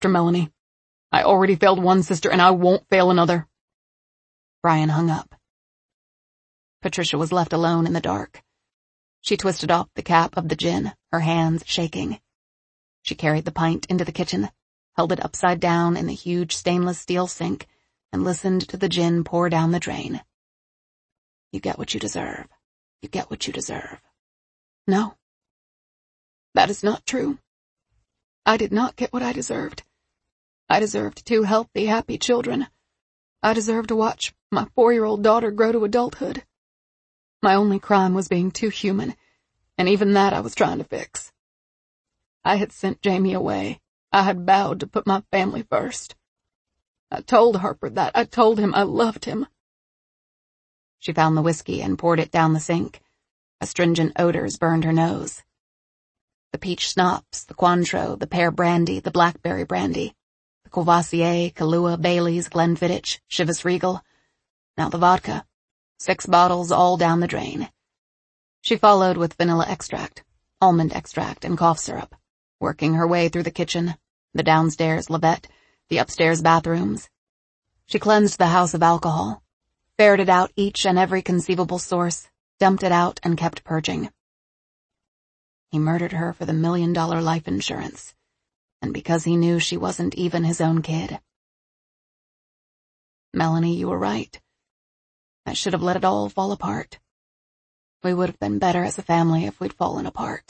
sister, Melanie. I already failed one sister and I won't fail another." Brian hung up. Patricia was left alone in the dark. She twisted off the cap of the gin, her hands shaking. She carried the pint into the kitchen, held it upside down in the huge stainless steel sink, and listened to the gin pour down the drain. You get what you deserve. You get what you deserve. No. That is not true. I did not get what I deserved. I deserved 2 healthy, happy children. I deserved to watch my 4-year-old daughter grow to adulthood. My only crime was being too human, and even that I was trying to fix. I had sent Jamie away. I had vowed to put my family first. I told Harper that. I told him I loved him. She found the whiskey and poured it down the sink. Astringent odors burned her nose. The peach schnapps, the Cointreau, the pear brandy, the blackberry brandy, the Courvoisier, Kahlua, Bailey's, Glenfiddich, Chivas Regal. Now the vodka. 6 bottles all down the drain. She followed with vanilla extract, almond extract, and cough syrup, working her way through the kitchen, the downstairs lavette, the upstairs bathrooms. She cleansed the house of alcohol, ferreted out each and every conceivable source, dumped it out, and kept purging. He murdered her for the $1 million life insurance, and because he knew she wasn't even his own kid. Melanie, you were right. I should have let it all fall apart. We would have been better as a family if we'd fallen apart.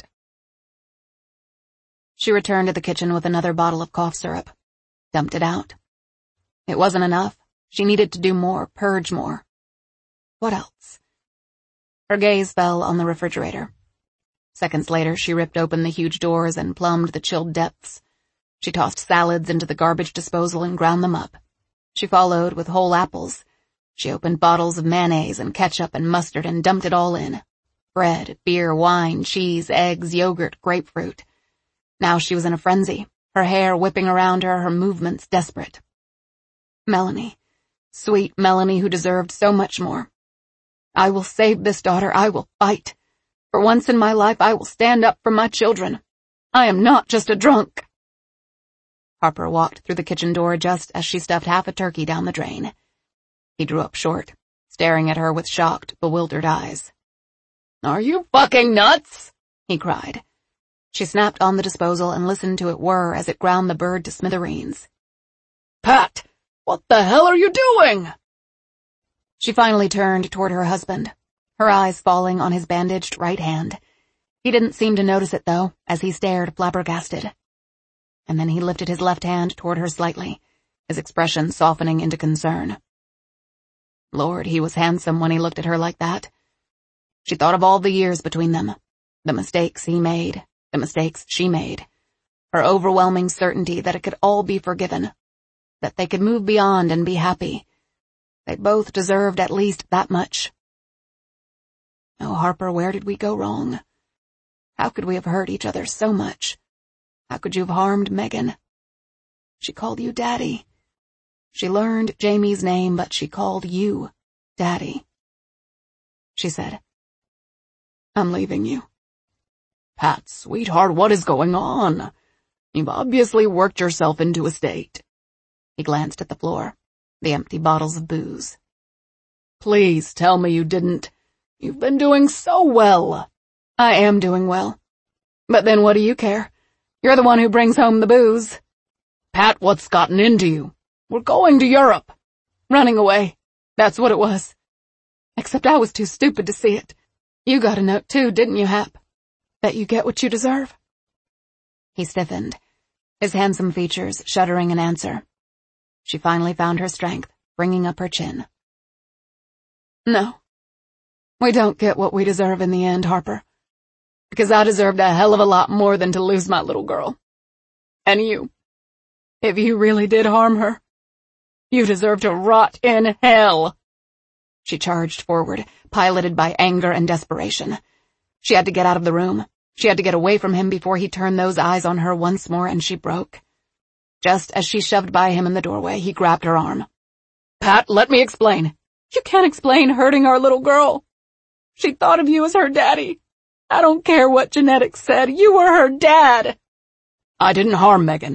She returned to the kitchen with another bottle of cough syrup, dumped it out. It wasn't enough. She needed to do more, purge more. What else? Her gaze fell on the refrigerator. Seconds later, she ripped open the huge doors and plumbed the chilled depths. She tossed salads into the garbage disposal and ground them up. She followed with whole apples. She opened bottles of mayonnaise and ketchup and mustard and dumped it all in. Bread, beer, wine, cheese, eggs, yogurt, grapefruit. Now she was in a frenzy, her hair whipping around her, her movements desperate. Melanie, sweet Melanie who deserved so much more. I will save this daughter. I will fight. For once in my life, I will stand up for my children. I am not just a drunk. Harper walked through the kitchen door just as she stuffed half a turkey down the drain. He drew up short, staring at her with shocked, bewildered eyes. "Are you fucking nuts?" he cried. She snapped on the disposal and listened to it whir as it ground the bird to smithereens. "Pat, what the hell are you doing?" She finally turned toward her husband, her eyes falling on his bandaged right hand. He didn't seem to notice it, though, as he stared flabbergasted. And then he lifted his left hand toward her slightly, his expression softening into concern. Lord, he was handsome when he looked at her like that. She thought of all the years between them, the mistakes he made, the mistakes she made, her overwhelming certainty that it could all be forgiven, that they could move beyond and be happy. They both deserved at least that much. Oh, Harper, where did we go wrong? How could we have hurt each other so much? How could you have harmed Megan? She called you Daddy. She learned Jamie's name, but she called you Daddy. She said, "I'm leaving you." "Pat, sweetheart, what is going on? You've obviously worked yourself into a state." He glanced at the floor, the empty bottles of booze. "Please tell me you didn't. You've been doing so well." "I am doing well. But then what do you care? You're the one who brings home the booze." "Pat, what's gotten into you? We're going to Europe." "Running away. That's what it was. Except I was too stupid to see it. You got a note too, didn't you, Hap? That you get what you deserve?" He stiffened, his handsome features shuddering in answer. She finally found her strength, bringing up her chin. "No. We don't get what we deserve in the end, Harper. Because I deserved a hell of a lot more than to lose my little girl. And you, if you really did harm her, you deserve to rot in hell." She charged forward, piloted by anger and desperation. She had to get out of the room. She had to get away from him before he turned those eyes on her once more, and she broke. Just as she shoved by him in the doorway, he grabbed her arm. "Pat, let me explain." "You can't explain hurting our little girl. She thought of you as her daddy. I don't care what genetics said. You were her dad." "I didn't harm Megan.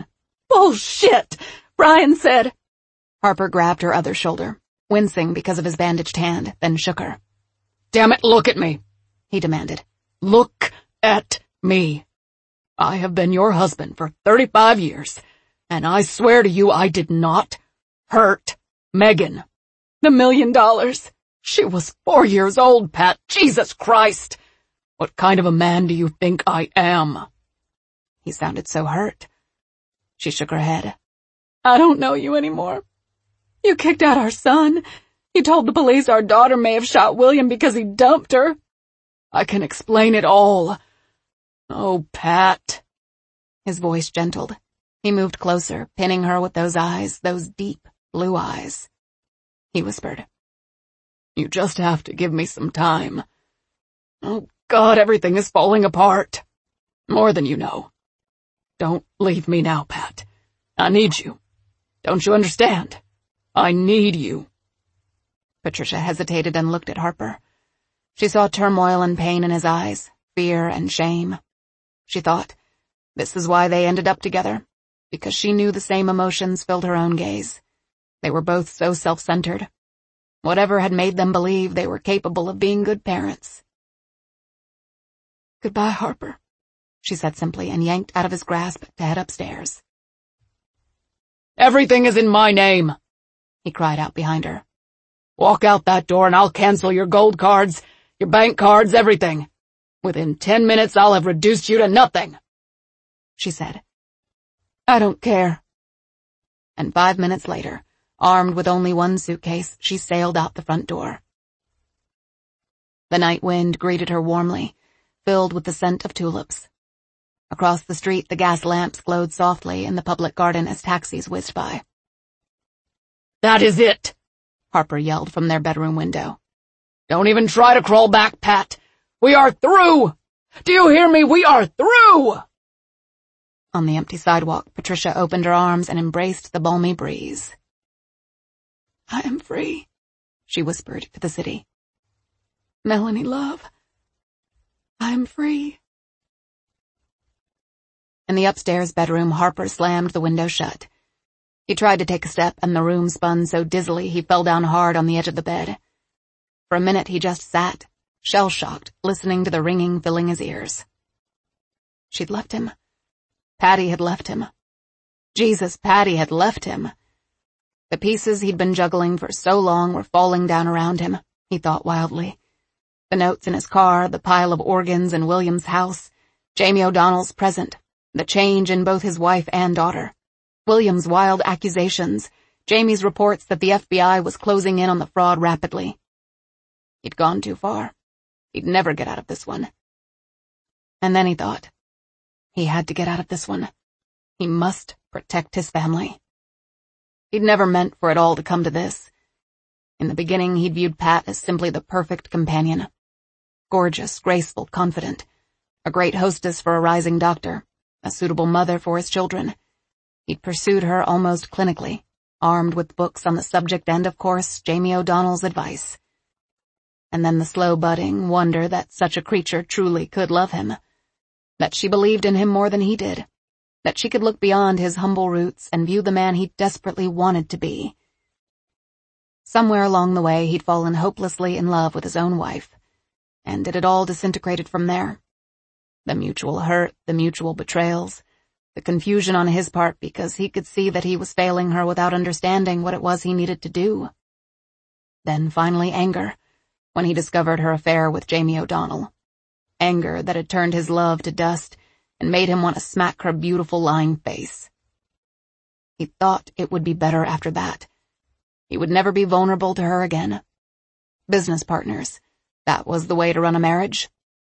Bullshit, Brian said. Harper grabbed her other shoulder, wincing because of his bandaged hand, then shook her. Damn it, look at me, he demanded. Look at me. I have been your husband for 35 years, and I swear to you I did not hurt Megan. The $1 million. She was 4 years old, Pat. Jesus Christ. What kind of a man do you think I am? He sounded so hurt. She shook her head. I don't know you anymore. You kicked out our son. You told the police our daughter may have shot William because he dumped her. I can explain it all. Oh, Pat. His voice gentled. He moved closer, pinning her with those eyes, those deep blue eyes. He whispered, You just have to give me some time. Oh, God, everything is falling apart. More than you know. Don't leave me now, Pat. I need you. Don't you understand? I need you. Patricia hesitated and looked at Harper. She saw turmoil and pain in his eyes, fear and shame. She thought, this is why they ended up together, because she knew the same emotions filled her own gaze. They were both so self-centered. Whatever had made them believe they were capable of being good parents. Goodbye, Harper, she said simply and yanked out of his grasp to head upstairs. Everything is in my name, he cried out behind her. Walk out that door and I'll cancel your gold cards, your bank cards, everything. Within 10 minutes I'll have reduced you to nothing, she said. I don't care. And 5 minutes later, armed with only one suitcase, she sailed out the front door. The night wind greeted her warmly, filled with the scent of tulips. Across the street, the gas lamps glowed softly in the public garden as taxis whizzed by. That is it, Harper yelled from their bedroom window. Don't even try to crawl back, Pat. We are through! Do you hear me? We are through! On the empty sidewalk, Patricia opened her arms and embraced the balmy breeze. I am free, she whispered to the city. Melanie, love, I am free. In the upstairs bedroom, Harper slammed the window shut. He tried to take a step, and the room spun so dizzily he fell down hard on the edge of the bed. For a minute he just sat, shell-shocked, listening to the ringing filling his ears. She'd left him. Patty had left him. Jesus, Patty had left him. The pieces he'd been juggling for so long were falling down around him, he thought wildly. The notes in his car, the pile of organs in William's house, Jamie O'Donnell's present, the change in both his wife and daughter. William's wild accusations, Jamie's reports that the FBI was closing in on the fraud rapidly. He'd gone too far. He'd never get out of this one. And then he thought, he had to get out of this one. He must protect his family. He'd never meant for it all to come to this. In the beginning, he'd viewed Pat as simply the perfect companion. Gorgeous, graceful, confident. A great hostess for a rising doctor. A suitable mother for his children. He'd pursued her almost clinically, armed with books on the subject and, of course, Jamie O'Donnell's advice. And then the slow budding wonder that such a creature truly could love him. That she believed in him more than he did. That she could look beyond his humble roots and view the man he desperately wanted to be. Somewhere along the way he'd fallen hopelessly in love with his own wife. And it had all disintegrated from there. The mutual hurt, the mutual betrayals, the confusion on his part because he could see that he was failing her without understanding what it was he needed to do. Then finally anger, when he discovered her affair with Jamie O'Donnell. Anger that had turned his love to dust and made him want to smack her beautiful lying face. He thought it would be better after that. He would never be vulnerable to her again. Business partners, that was the way to run a marriage.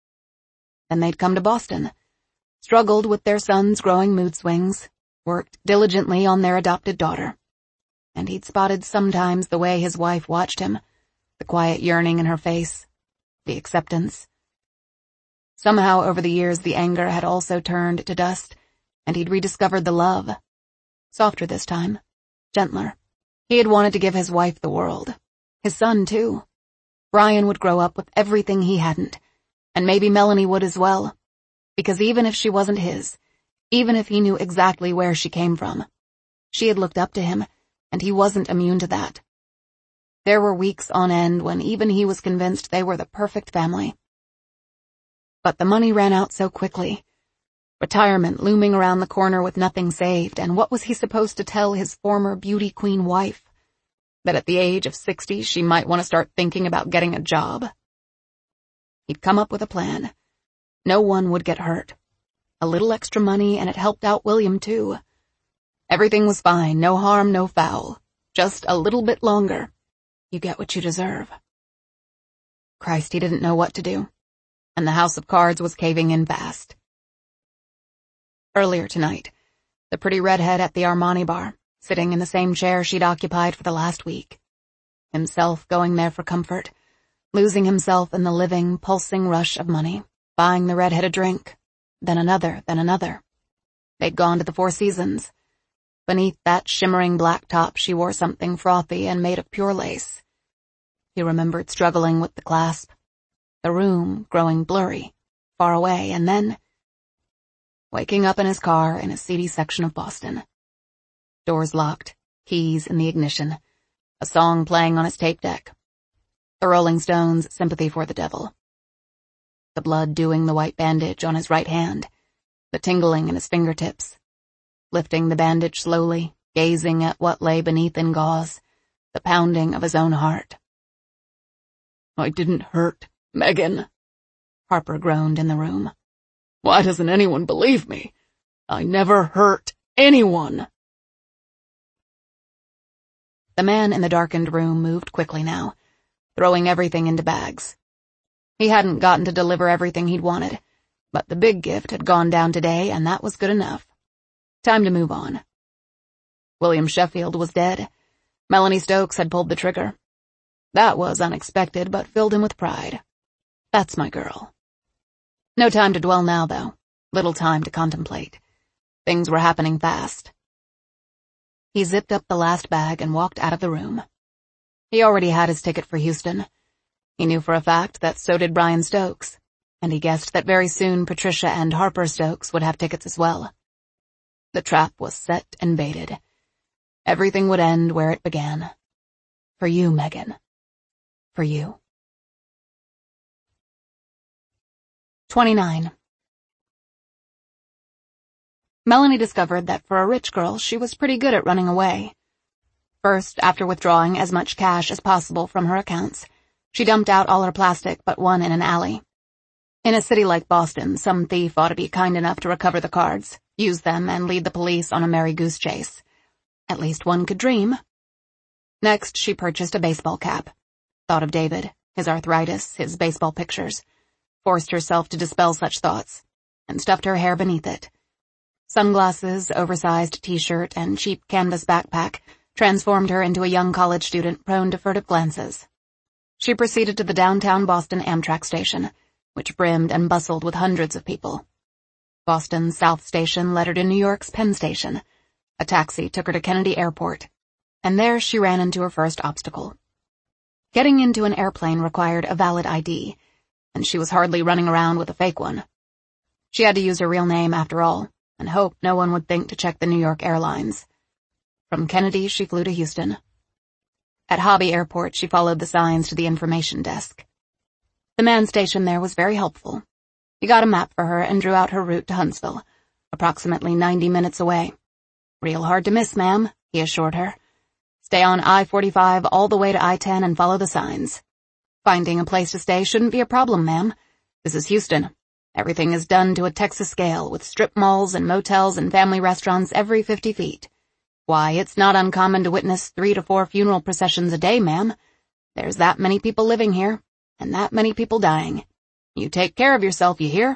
Then they'd come to Boston, struggled with their son's growing mood swings, worked diligently on their adopted daughter. And he'd spotted sometimes the way his wife watched him, the quiet yearning in her face, the acceptance. Somehow over the years the anger had also turned to dust, and he'd rediscovered the love. Softer this time, gentler. He had wanted to give his wife the world. His son, too. Brian would grow up with everything he hadn't, and maybe Melanie would as well. Because even if she wasn't his, even if he knew exactly where she came from. She had looked up to him, and he wasn't immune to that. There were weeks on end when even he was convinced they were the perfect family. But the money ran out so quickly. Retirement looming around the corner with nothing saved, and what was he supposed to tell his former beauty queen wife? That at the age of 60 she might want to start thinking about getting a job? He'd come up with a plan. No one would get hurt. A little extra money, and it helped out William too. Everything was fine, no harm, no foul. Just a little bit longer. You get what you deserve. Christ, he didn't know what to do. And the house of cards was caving in fast. Earlier tonight, the pretty redhead at the Armani bar, sitting in the same chair she'd occupied for the last week. Himself going there for comfort, losing himself in the living, pulsing rush of money, buying the redhead a drink, then another, then another. They'd gone to the Four Seasons. Beneath that shimmering black top she wore something frothy and made of pure lace. He remembered struggling with the clasp, the room growing blurry, far away, and then waking up in his car in a seedy section of Boston. Doors locked, keys in the ignition, a song playing on his tape deck. The Rolling Stones' Sympathy for the Devil. The blood dewing the white bandage on his right hand, the tingling in his fingertips. Lifting the bandage slowly, gazing at what lay beneath in gauze, the pounding of his own heart. "I didn't hurt Megan," Harper groaned in the room. "Why doesn't anyone believe me? I never hurt anyone." The man in the darkened room moved quickly now, throwing everything into bags. He hadn't gotten to deliver everything he'd wanted, but the big gift had gone down today, and that was good enough. Time to move on. William Sheffield was dead. Melanie Stokes had pulled the trigger. That was unexpected, but filled him with pride. That's my girl. No time to dwell now, though. Little time to contemplate. Things were happening fast. He zipped up the last bag and walked out of the room. He already had his ticket for Houston. He knew for a fact that so did Brian Stokes, and he guessed that very soon Patricia and Harper Stokes would have tickets as well. The trap was set and baited. Everything would end where it began. For you, Megan. For you. 29. Melanie discovered that for a rich girl, she was pretty good at running away. First, after withdrawing as much cash as possible from her accounts, she dumped out all her plastic but one in an alley. In a city like Boston, some thief ought to be kind enough to recover the cards, use them, and lead the police on a merry goose chase. At least one could dream. Next, she purchased a baseball cap. Thought of David, his arthritis, his baseball pictures. Forced herself to dispel such thoughts, and stuffed her hair beneath it. Sunglasses, oversized t-shirt, and cheap canvas backpack transformed her into a young college student prone to furtive glances. She proceeded to the downtown Boston Amtrak station, which brimmed and bustled with hundreds of people. Boston's South Station led her to New York's Penn Station. A taxi took her to Kennedy Airport, and there she ran into her first obstacle. Getting into an airplane required a valid ID, and she was hardly running around with a fake one. She had to use her real name after all, and hope no one would think to check the New York Airlines. From Kennedy, she flew to Houston. At Hobby Airport, she followed the signs to the information desk. The man stationed there was very helpful. He got a map for her and drew out her route to Huntsville, approximately 90 minutes away. "Real hard to miss, ma'am," he assured her. "Stay on I-45 all the way to I-10 and follow the signs. Finding a place to stay shouldn't be a problem, ma'am. This is Houston. Everything is done to a Texas scale, with strip malls and motels and family restaurants every 50 feet. Why, it's not uncommon to witness 3 to 4 funeral processions a day, ma'am. There's that many people living here, and that many people dying. You take care of yourself, you hear?"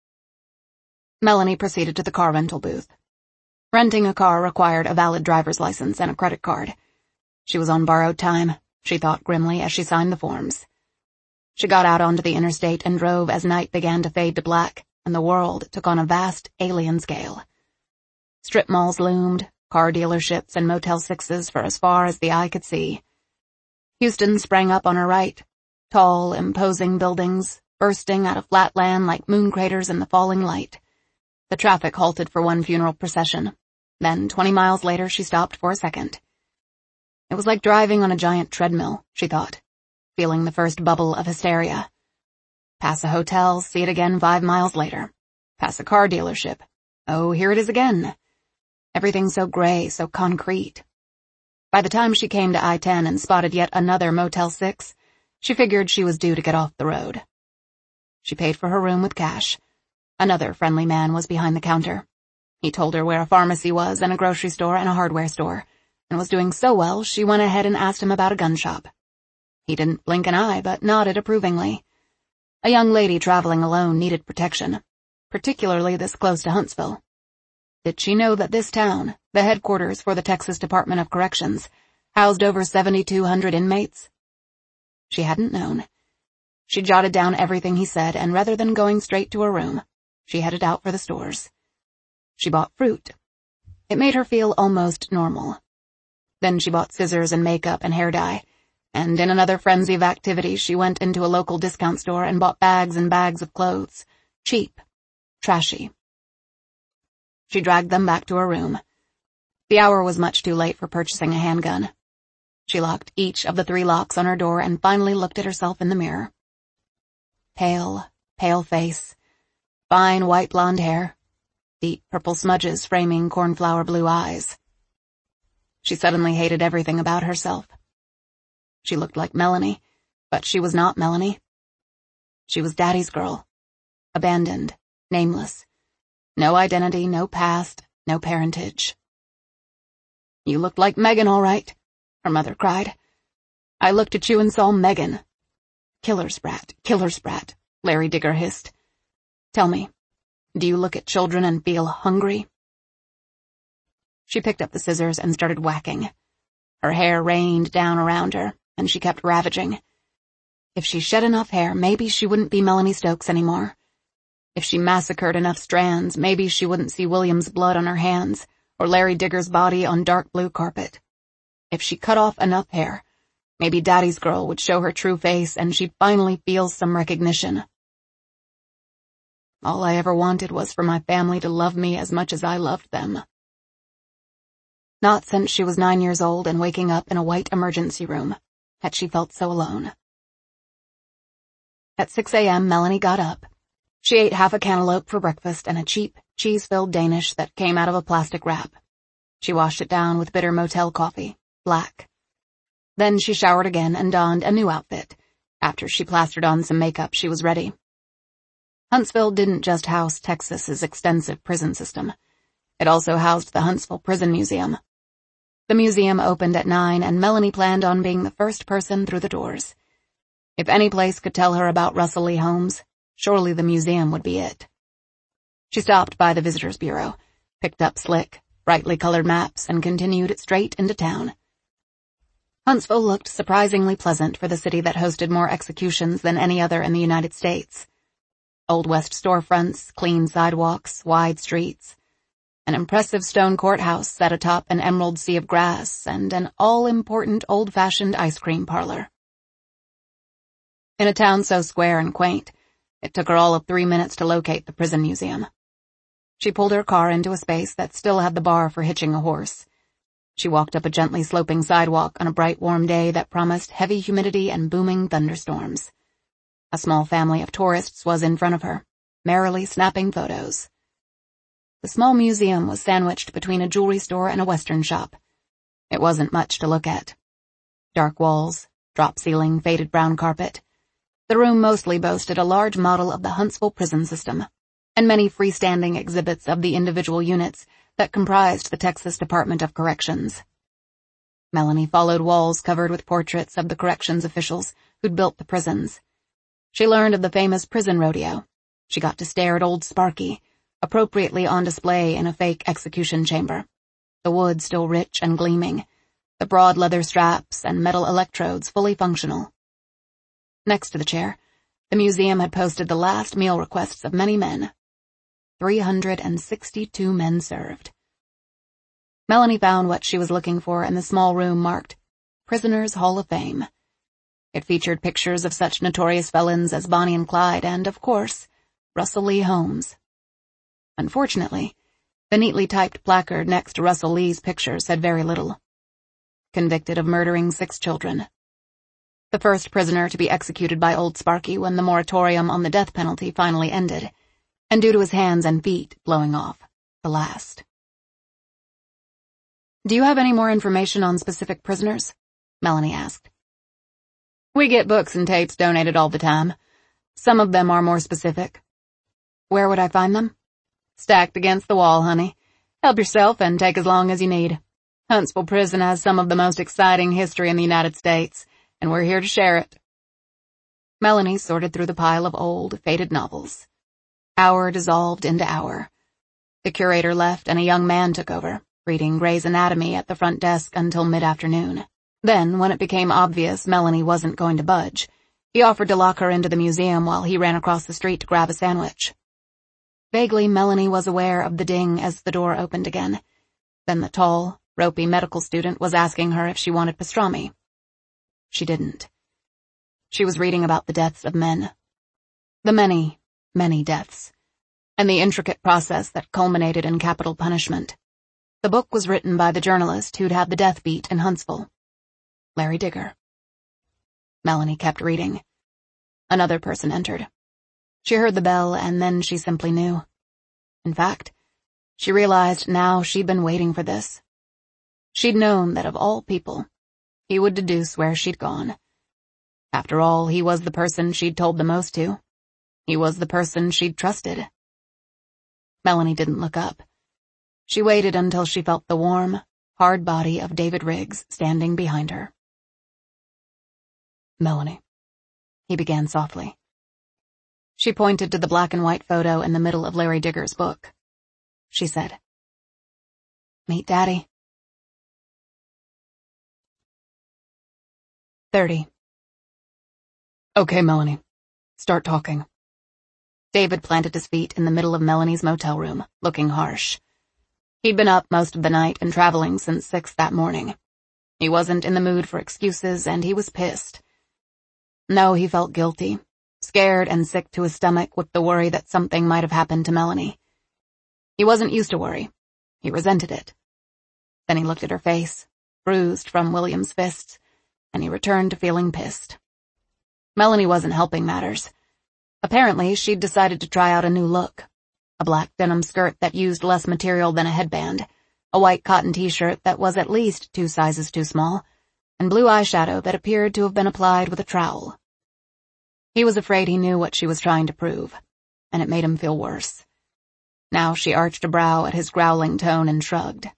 Melanie proceeded to the car rental booth. Renting a car required a valid driver's license and a credit card. She was on borrowed time, she thought grimly as she signed the forms. She got out onto the interstate and drove as night began to fade to black, and the world took on a vast alien scale. Strip malls loomed, car dealerships and Motel 6s for as far as the eye could see. Houston sprang up on her right, tall, imposing buildings, bursting out of flat land like moon craters in the falling light. The traffic halted for one funeral procession. Then, 20 miles later, she stopped for a second. It was like driving on a giant treadmill, she thought, feeling the first bubble of hysteria. Pass a hotel, see it again 5 miles later. Pass a car dealership. Oh, here it is again. Everything so gray, so concrete. By the time she came to I-10 and spotted yet another Motel 6, she figured she was due to get off the road. She paid for her room with cash. Another friendly man was behind the counter. He told her where a pharmacy was and a grocery store and a hardware store, and was doing so well she went ahead and asked him about a gun shop. He didn't blink an eye but nodded approvingly. A young lady traveling alone needed protection, particularly this close to Huntsville. Did she know that this town, the headquarters for the Texas Department of Corrections, housed over 7,200 inmates? She hadn't known. She jotted down everything he said, and rather than going straight to her room, she headed out for the stores. She bought fruit. It made her feel almost normal. Then she bought scissors and makeup and hair dye, and in another frenzy of activity she went into a local discount store and bought bags and bags of clothes. Cheap. Trashy. She dragged them back to her room. The hour was much too late for purchasing a handgun. She locked each of the 3 locks on her door and finally looked at herself in the mirror. Pale face, fine white blonde hair, deep purple smudges framing cornflower blue eyes. She suddenly hated everything about herself. She looked like Melanie, but she was not Melanie. She was Daddy's girl, abandoned, nameless. No identity, no past, no parentage. "You looked like Megan, all right," her mother cried. "I looked at you and saw Megan." Killer sprat, Larry Digger hissed. "Tell me, do you look at children and feel hungry?" She picked up the scissors and started whacking. Her hair rained down around her, and she kept ravaging. If she shed enough hair, maybe she wouldn't be Melanie Stokes anymore. If she massacred enough strands, maybe she wouldn't see William's blood on her hands, or Larry Digger's body on dark blue carpet. If she cut off enough hair, maybe Daddy's girl would show her true face and she'd finally feel some recognition. All I ever wanted was for my family to love me as much as I loved them. Not since she was 9 years old and waking up in a white emergency room had she felt so alone. At 6 a.m., Melanie got up. She ate half a cantaloupe for breakfast and a cheap, cheese-filled Danish that came out of a plastic wrap. She washed it down with bitter motel coffee, black. Then she showered again and donned a new outfit. After she plastered on some makeup, she was ready. Huntsville didn't just house Texas's extensive prison system. It also housed the Huntsville Prison Museum. The museum opened at 9, and Melanie planned on being the first person through the doors. If any place could tell her about Russell Lee Holmes, surely the museum would be it. She stopped by the Visitors Bureau, picked up slick, brightly colored maps, and continued straight into town. Huntsville looked surprisingly pleasant for the city that hosted more executions than any other in the United States. Old West storefronts, clean sidewalks, wide streets, an impressive stone courthouse set atop an emerald sea of grass, and an all-important old-fashioned ice cream parlor. In a town so square and quaint, it took her all of 3 minutes to locate the prison museum. She pulled her car into a space that still had the bar for hitching a horse. She walked up a gently sloping sidewalk on a bright warm day that promised heavy humidity and booming thunderstorms. A small family of tourists was in front of her, merrily snapping photos. The small museum was sandwiched between a jewelry store and a western shop. It wasn't much to look at. Dark walls, drop ceiling, faded brown carpet. The room mostly boasted a large model of the Huntsville prison system, and many freestanding exhibits of the individual units that comprised the Texas Department of Corrections. Melanie followed walls covered with portraits of the corrections officials who'd built the prisons. She learned of the famous prison rodeo. She got to stare at Old Sparky, appropriately on display in a fake execution chamber. The wood still rich and gleaming, the broad leather straps and metal electrodes fully functional. Next to the chair, the museum had posted the last meal requests of many men. 362 men served. Melanie found what she was looking for in the small room marked Prisoners' Hall of Fame. It featured pictures of such notorious felons as Bonnie and Clyde and, of course, Russell Lee Holmes. Unfortunately, the neatly typed placard next to Russell Lee's picture said very little. Convicted of murdering 6 children. The first prisoner to be executed by Old Sparky when the moratorium on the death penalty finally ended, and due to his hands and feet blowing off, the last. "Do you have any more information on specific prisoners?" Melanie asked. "We get books and tapes donated all the time. Some of them are more specific." "Where would I find them?" "Stacked against the wall, honey. Help yourself and take as long as you need. Huntsville Prison has some of the most exciting history in the United States, and we're here to share it." Melanie sorted through the pile of old, faded novels. Hour dissolved into hour. The curator left and a young man took over, reading Gray's Anatomy at the front desk until mid-afternoon. Then, when it became obvious Melanie wasn't going to budge, he offered to lock her into the museum while he ran across the street to grab a sandwich. Vaguely, Melanie was aware of the ding as the door opened again. Then the tall, ropey medical student was asking her if she wanted pastrami. She didn't. She was reading about the deaths of men. The many, many deaths. And the intricate process that culminated in capital punishment. The book was written by the journalist who'd had the death beat in Huntsville. Larry Digger. Melanie kept reading. Another person entered. She heard the bell and then she simply knew. In fact, she realized now she'd been waiting for this. She'd known that of all people, he would deduce where she'd gone. After all, he was the person she'd told the most to. He was the person she'd trusted. Melanie didn't look up. She waited until she felt the warm, hard body of David Riggs standing behind her. "Melanie," he began softly. She pointed to the black and white photo in the middle of Larry Digger's book. She said, "Meet Daddy." 30. "Okay, Melanie. Start talking." David planted his feet in the middle of Melanie's motel room, looking harsh. He'd been up most of the night and traveling since 6 that morning. He wasn't in the mood for excuses, and he was pissed. No, he felt guilty, scared and sick to his stomach with the worry that something might have happened to Melanie. He wasn't used to worry. He resented it. Then he looked at her face, bruised from William's fists, and he returned to feeling pissed. Melanie wasn't helping matters. Apparently, she'd decided to try out a new look. A black denim skirt that used less material than a headband, a white cotton t-shirt that was at least 2 sizes too small, and blue eyeshadow that appeared to have been applied with a trowel. He was afraid he knew what she was trying to prove, and it made him feel worse. Now she arched a brow at his growling tone and shrugged.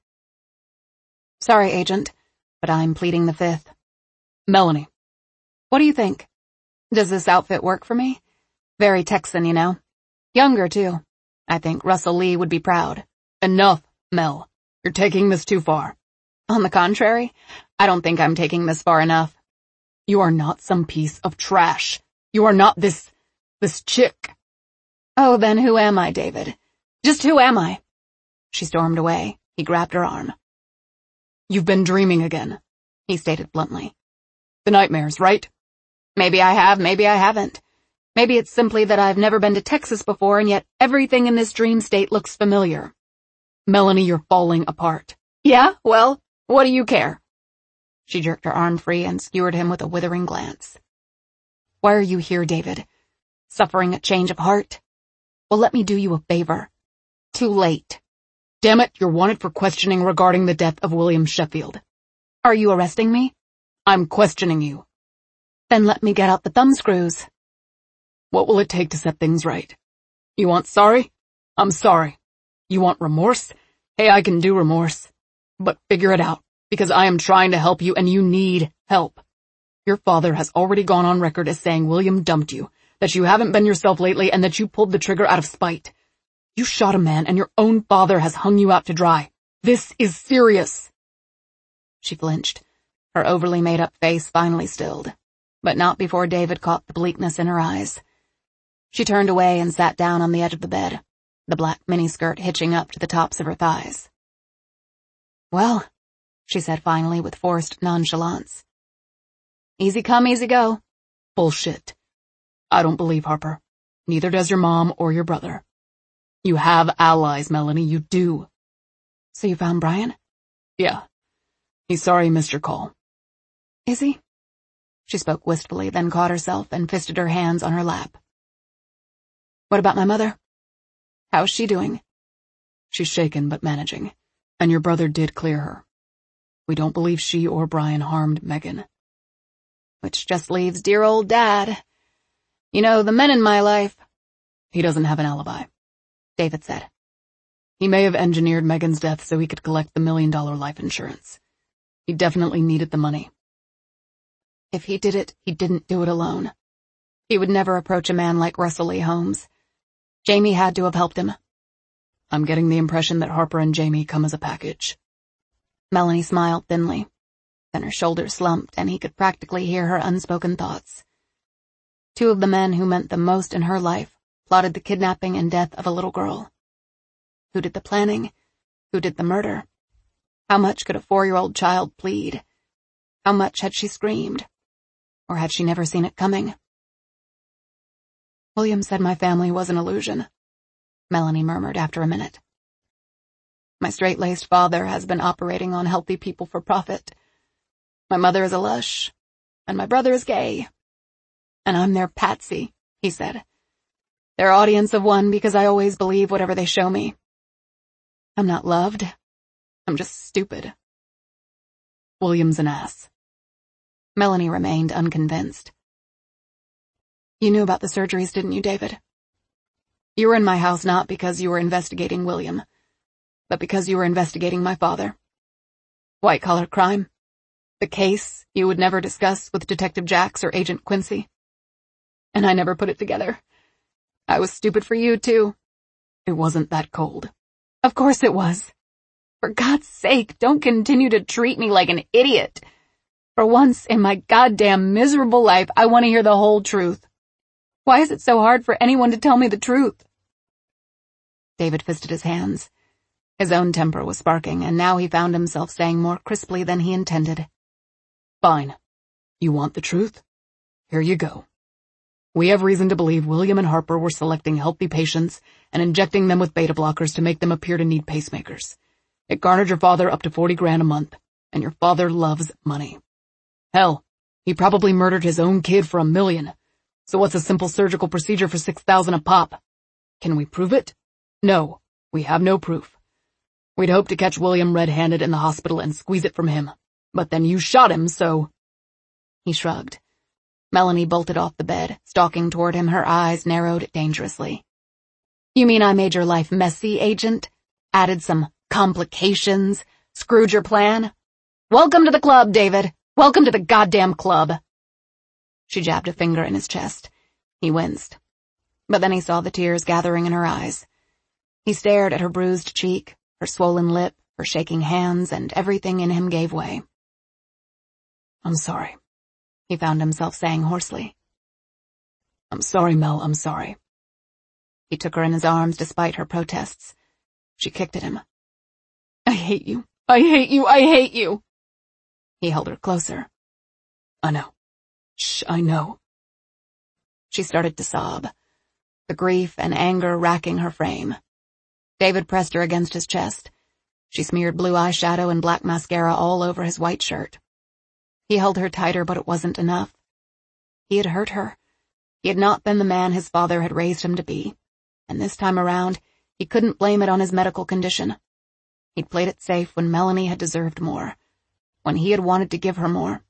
"Sorry, Agent, but I'm pleading the Fifth." "Melanie, what do you think? Does this outfit work for me? Very Texan, you know. Younger, too. I think Russell Lee would be proud." "Enough, Mel. You're taking this too far." "On the contrary, I don't think I'm taking this far enough." "You are not some piece of trash. You are not this chick." "Oh, then who am I, David? Just who am I?" She stormed away. He grabbed her arm. "You've been dreaming again," he stated bluntly. "The nightmares, right?" "Maybe I have, maybe I haven't. Maybe it's simply that I've never been to Texas before and yet everything in this dream state looks familiar." "Melanie, you're falling apart." "Yeah? Well, what do you care?" She jerked her arm free and skewered him with a withering glance. "Why are you here, David? Suffering a change of heart? Well, let me do you a favor. Too late. Damn it, you're wanted for questioning regarding the death of William Sheffield." "Are you arresting me?" "I'm questioning you." "Then let me get out the thumbscrews." "What will it take to set things right? You want sorry? I'm sorry. You want remorse? Hey, I can do remorse. But figure it out, because I am trying to help you and you need help. Your father has already gone on record as saying William dumped you, that you haven't been yourself lately and that you pulled the trigger out of spite. You shot a man and your own father has hung you out to dry. This is serious." She flinched, her overly made-up face finally stilled, but not before David caught the bleakness in her eyes. She turned away and sat down on the edge of the bed, the black miniskirt hitching up to the tops of her thighs. "Well," she said finally with forced nonchalance. "Easy come, easy go." "Bullshit. I don't believe Harper. Neither does your mom or your brother." You have allies, Melanie, you do. So you found Brian? Yeah. He's sorry he missed your call. Is he? She spoke wistfully, then caught herself and fisted her hands on her lap. What about my mother? How's she doing? She's shaken but managing, and your brother did clear her. We don't believe she or Brian harmed Megan. Which just leaves dear old Dad. You know, the men in my life. He doesn't have an alibi, David said. He may have engineered Megan's death so he could collect the $1 million life insurance. He definitely needed the money. If he did it, he didn't do it alone. He would never approach a man like Russell Lee Holmes. Jamie had to have helped him. I'm getting the impression that Harper and Jamie come as a package. Melanie smiled thinly. Then her shoulders slumped, and he could practically hear her unspoken thoughts. Two of the men who meant the most in her life plotted the kidnapping and death of a little girl. Who did the planning? Who did the murder? How much could a 4-year-old child plead? How much had she screamed? Or had she never seen it coming? William said my family was an illusion, Melanie murmured after a minute. My straight-laced father has been operating on healthy people for profit. My mother is a lush, and my brother is gay. And I'm their patsy, he said. Their audience of one because I always believe whatever they show me. I'm not loved. I'm just stupid. William's an ass. Melanie remained unconvinced. You knew about the surgeries, didn't you, David? You were in my house not because you were investigating William, but because you were investigating my father. White-collar crime. The case you would never discuss with Detective Jacks or Agent Quincy. And I never put it together. I was stupid for you, too. It wasn't that cold. Of course it was. For God's sake, don't continue to treat me like an idiot. For once in my goddamn miserable life, I want to hear the whole truth. Why is it so hard for anyone to tell me the truth? David fisted his hands. His own temper was sparking, and now he found himself saying more crisply than he intended. Fine. You want the truth? Here you go. We have reason to believe William and Harper were selecting healthy patients and injecting them with beta blockers to make them appear to need pacemakers. It garnered your father up to $40,000 a month, and your father loves money. Hell, he probably murdered his own kid for $1 million. So what's a simple surgical procedure for $6,000 a pop? Can we prove it? No, we have no proof. We'd hoped to catch William red-handed in the hospital and squeeze it from him. But then you shot him, so... He shrugged. Melanie bolted off the bed, stalking toward him, her eyes narrowed dangerously. You mean I made your life messy, Agent? Added some complications? Screwed your plan? Welcome to the club, David. Welcome to the goddamn club. She jabbed a finger in his chest. He winced. But then he saw the tears gathering in her eyes. He stared at her bruised cheek, her swollen lip, her shaking hands, and everything in him gave way. I'm sorry, he found himself saying hoarsely. I'm sorry, Mel, I'm sorry. He took her in his arms despite her protests. She kicked at him. I hate you. I hate you. I hate you. He held her closer. I know. Shh, I know. She started to sob, the grief and anger racking her frame. David pressed her against his chest. She smeared blue eyeshadow and black mascara all over his white shirt. He held her tighter, but it wasn't enough. He had hurt her. He had not been the man his father had raised him to be, and this time around, he couldn't blame it on his medical condition. He'd played it safe when Melanie had deserved more, when he had wanted to give her more.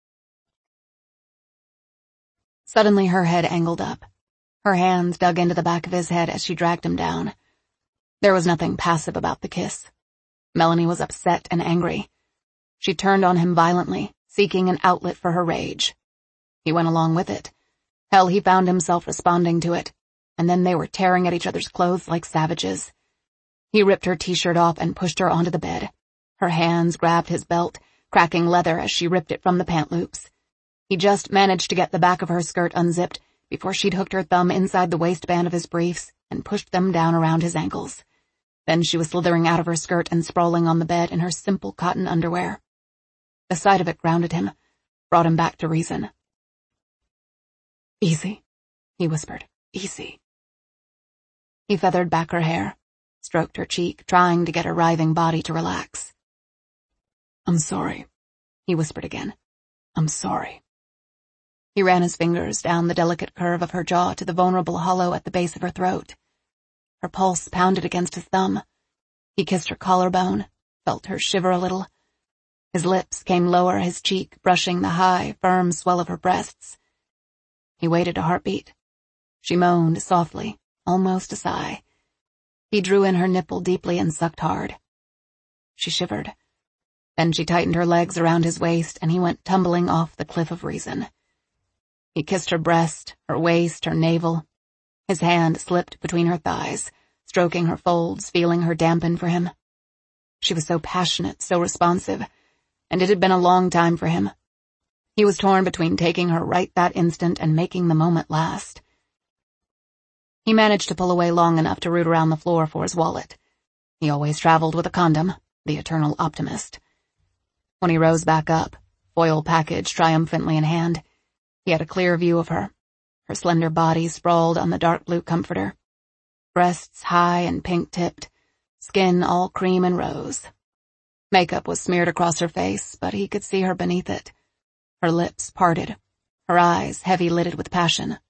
Suddenly her head angled up. Her hands dug into the back of his head as she dragged him down. There was nothing passive about the kiss. Melanie was upset and angry. She turned on him violently, seeking an outlet for her rage. He went along with it. Hell, he found himself responding to it, and then they were tearing at each other's clothes like savages. He ripped her t-shirt off and pushed her onto the bed. Her hands grabbed his belt, cracking leather as she ripped it from the pant loops. He just managed to get the back of her skirt unzipped before she'd hooked her thumb inside the waistband of his briefs and pushed them down around his ankles. Then she was slithering out of her skirt and sprawling on the bed in her simple cotton underwear. The sight of it grounded him, brought him back to reason. Easy, he whispered. Easy. He feathered back her hair, stroked her cheek, trying to get her writhing body to relax. "I'm sorry," he whispered again. "I'm sorry." He ran his fingers down the delicate curve of her jaw to the vulnerable hollow at the base of her throat. Her pulse pounded against his thumb. He kissed her collarbone, felt her shiver a little. His lips came lower, his cheek brushing the high, firm swell of her breasts. He waited a heartbeat. She moaned softly, almost a sigh. He drew in her nipple deeply and sucked hard. She shivered. Then she tightened her legs around his waist, and he went tumbling off the cliff of reason. He kissed her breast, her waist, her navel. His hand slipped between her thighs, stroking her folds, feeling her dampen for him. She was so passionate, so responsive, and it had been a long time for him. He was torn between taking her right that instant and making the moment last. He managed to pull away long enough to root around the floor for his wallet. He always traveled with a condom, the eternal optimist. When he rose back up, foil package triumphantly in hand, he had a clear view of her, her slender body sprawled on the dark blue comforter. Breasts high and pink-tipped, skin all cream and rose. Makeup was smeared across her face, but he could see her beneath it. Her lips parted, her eyes heavy-lidded with passion.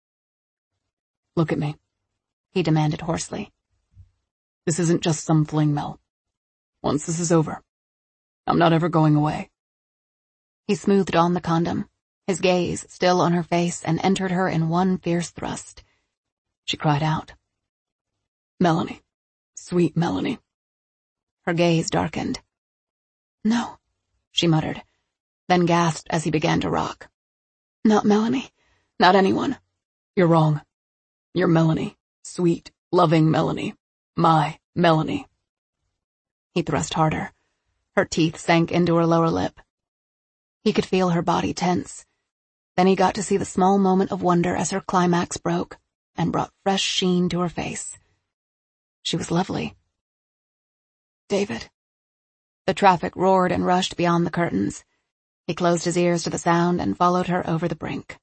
"Look at me," he demanded hoarsely. "This isn't just some fling, Mel. Once this is over, I'm not ever going away." He smoothed on the condom, his gaze still on her face, and entered her in one fierce thrust. She cried out. "Melanie, sweet Melanie." Her gaze darkened. "No," she muttered, then gasped as he began to rock. "Not Melanie. Not anyone. You're wrong. You're Melanie. Sweet, loving Melanie. My Melanie." He thrust harder. Her teeth sank into her lower lip. He could feel her body tense. Then he got to see the small moment of wonder as her climax broke and brought fresh sheen to her face. She was lovely. "David." The traffic roared and rushed beyond the curtains. He closed his ears to the sound and followed her over the brink.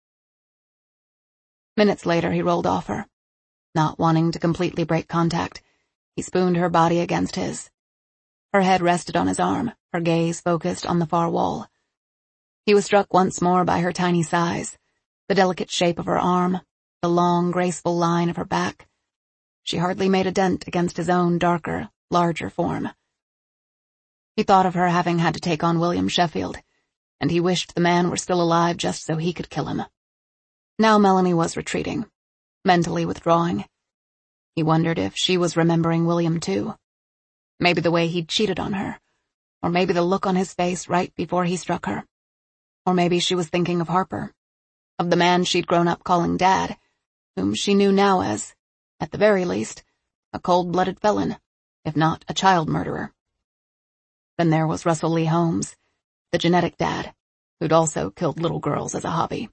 Minutes later he rolled off her. Not wanting to completely break contact, he spooned her body against his. Her head rested on his arm, her gaze focused on the far wall. He was struck once more by her tiny size, the delicate shape of her arm, the long, graceful line of her back. She hardly made a dent against his own darker, larger form. He thought of her having had to take on William Sheffield, and he wished the man were still alive just so he could kill him. Now Melanie was retreating, mentally withdrawing. He wondered if she was remembering William too. Maybe the way he'd cheated on her, or maybe the look on his face right before he struck her. Or maybe she was thinking of Harper, of the man she'd grown up calling Dad, whom she knew now as, at the very least, a cold-blooded felon, if not a child murderer. Then there was Russell Lee Holmes, the genetic dad, who'd also killed little girls as a hobby.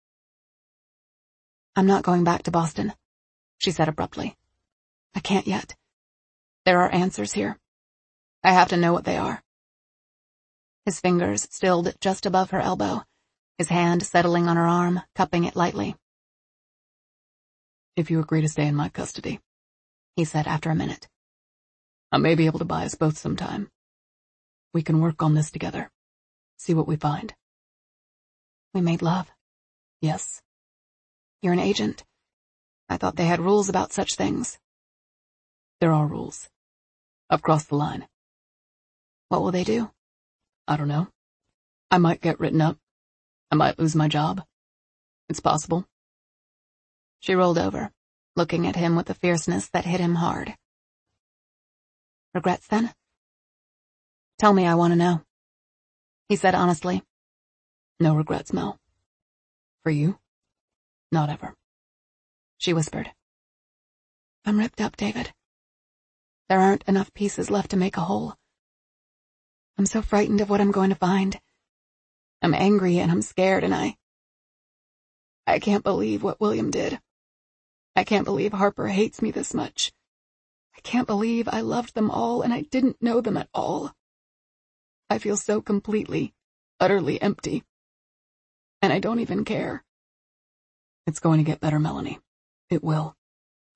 "I'm not going back to Boston," she said abruptly. "I can't yet. There are answers here. I have to know what they are." His fingers stilled just above her elbow, his hand settling on her arm, cupping it lightly. "If you agree to stay in my custody," he said after a minute, "I may be able to buy us both some time. We can work on this together. See what we find." "We made love." "Yes." "You're an agent. I thought they had rules about such things." "There are rules. I've crossed the line." "What will they do?" "I don't know. I might get written up. I might lose my job. It's possible." She rolled over, looking at him with a fierceness that hit him hard. "Regrets, then?" "Tell me, I want to know," he said honestly. "No regrets, Mel. For you? Not ever," she whispered. "I'm ripped up, David. There aren't enough pieces left to make a whole. I'm so frightened of what I'm going to find. I'm angry and I'm scared, and I can't believe what William did. I can't believe Harper hates me this much. I can't believe I loved them all and I didn't know them at all. I feel so completely, utterly empty. And I don't even care." "It's going to get better, Melanie. It will."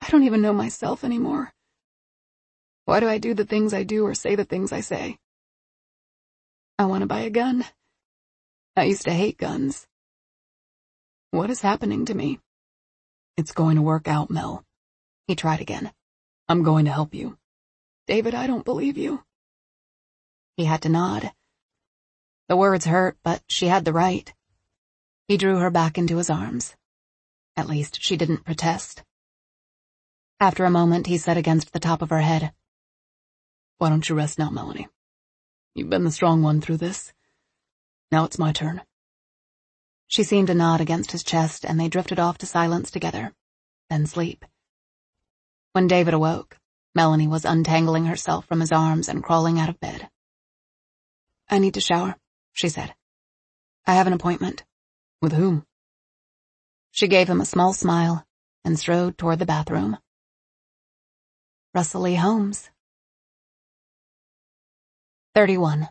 I don't even know myself anymore. Why do I do the things I do or say the things I say? I want to buy a gun. I used to hate guns. What is happening to me? It's going to work out, Mel. He tried again. I'm going to help you. David, I don't believe you. He had to nod. The words hurt, but she had the right. He drew her back into his arms. At least she didn't protest. After a moment, he said against the top of her head, "Why don't you rest now, Melanie? You've been the strong one through this. Now it's my turn." She seemed to nod against his chest, and they drifted off to silence together, then sleep. When David awoke, Melanie was untangling herself from his arms and crawling out of bed. "I need to shower," she said. "I have an appointment." "With whom?" She gave him a small smile and strode toward the bathroom. Russell Lee Holmes. 31.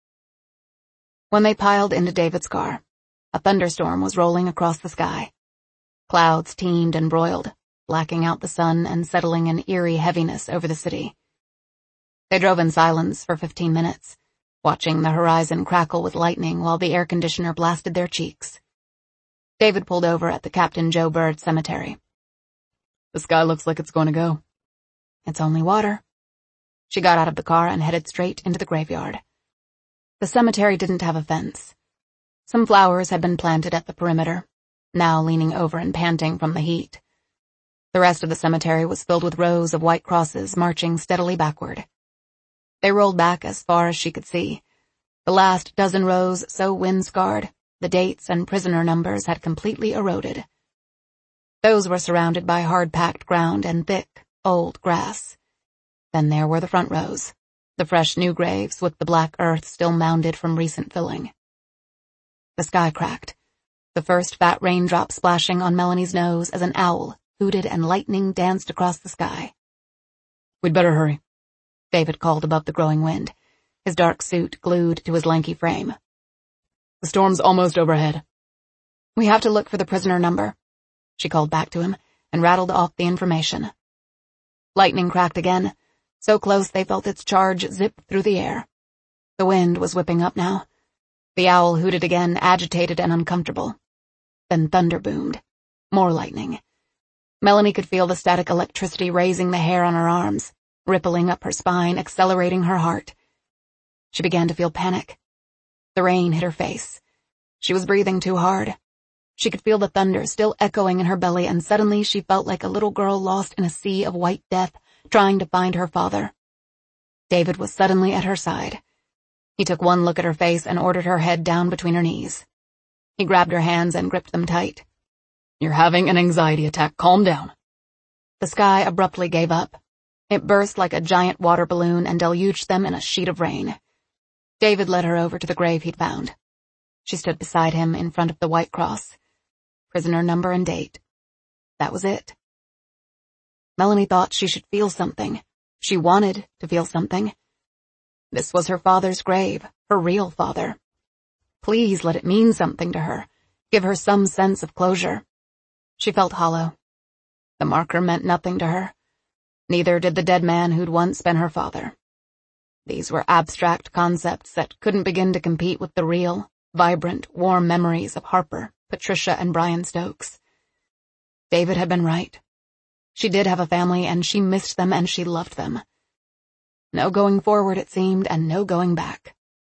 When they piled into David's car, a thunderstorm was rolling across the sky. Clouds teemed and broiled, blacking out the sun and settling an eerie heaviness over the city. They drove in silence for 15 minutes, watching the horizon crackle with lightning while the air conditioner blasted their cheeks. David pulled over at the Captain Joe Bird Cemetery. "The sky looks like it's going to go." "It's only water." She got out of the car and headed straight into the graveyard. The cemetery didn't have a fence. Some flowers had been planted at the perimeter, now leaning over and panting from the heat. The rest of the cemetery was filled with rows of white crosses marching steadily backward. They rolled back as far as she could see, the last dozen rows so wind-scarred, the dates and prisoner numbers had completely eroded. Those were surrounded by hard-packed ground and thick, old grass. Then there were the front rows, the fresh new graves with the black earth still mounded from recent filling. The sky cracked, the first fat raindrop splashing on Melanie's nose as an owl hooted and lightning danced across the sky. "We'd better hurry," David called above the growing wind, his dark suit glued to his lanky frame. "The storm's almost overhead." "We have to look for the prisoner number," she called back to him and rattled off the information. Lightning cracked again, so close they felt its charge zip through the air. The wind was whipping up now. The owl hooted again, agitated and uncomfortable. Then thunder boomed. More lightning. Melanie could feel the static electricity raising the hair on her arms, rippling up her spine, accelerating her heart. She began to feel panic. The rain hit her face. She was breathing too hard. She could feel the thunder still echoing in her belly, and suddenly she felt like a little girl lost in a sea of white death, trying to find her father. David was suddenly at her side. He took one look at her face and ordered her head down between her knees. He grabbed her hands and gripped them tight. "You're having an anxiety attack. Calm down." The sky abruptly gave up. It burst like a giant water balloon and deluged them in a sheet of rain. David led her over to the grave he'd found. She stood beside him in front of the white cross. Prisoner number and date. That was it. Melanie thought she should feel something. She wanted to feel something. This was her father's grave, her real father. Please let it mean something to her. Give her some sense of closure. She felt hollow. The marker meant nothing to her. Neither did the dead man who'd once been her father. These were abstract concepts that couldn't begin to compete with the real, vibrant, warm memories of Harper, Patricia, and Brian Stokes. David had been right. She did have a family, and she missed them, and she loved them. No going forward, it seemed, and no going back.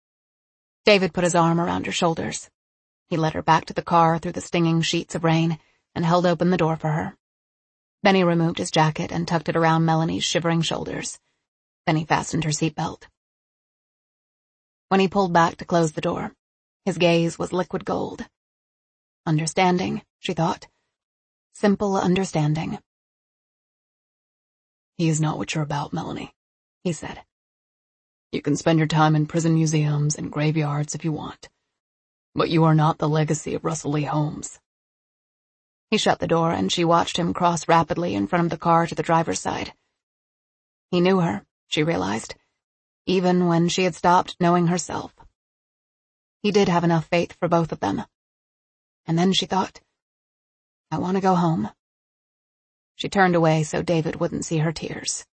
David put his arm around her shoulders. He led her back to the car through the stinging sheets of rain and held open the door for her. Then he removed his jacket and tucked it around Melanie's shivering shoulders. Then he fastened her seatbelt. When he pulled back to close the door, his gaze was liquid gold. Understanding, she thought. Simple understanding. "He is not what you're about, Melanie," he said. "You can spend your time in prison museums and graveyards if you want. But you are not the legacy of Russell Lee Holmes." He shut the door, and she watched him cross rapidly in front of the car to the driver's side. He knew her, she realized, even when she had stopped knowing herself. He did have enough faith for both of them. And then she thought, "I want to go home." She turned away so David wouldn't see her tears.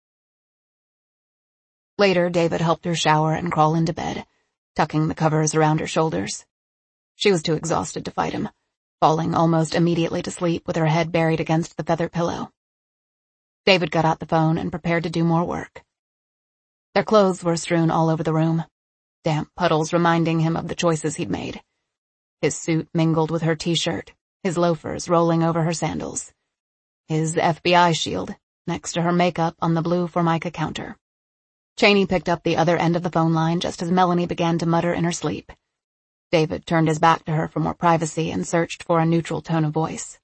Later, David helped her shower and crawl into bed, tucking the covers around her shoulders. She was too exhausted to fight him, falling almost immediately to sleep with her head buried against the feather pillow. David got out the phone and prepared to do more work. Their clothes were strewn all over the room, damp puddles reminding him of the choices he'd made. His suit mingled with her t-shirt, his loafers rolling over her sandals. His FBI shield next to her makeup on the blue Formica counter. Cheney picked up the other end of the phone line just as Melanie began to mutter in her sleep. David turned his back to her for more privacy and searched for a neutral tone of voice.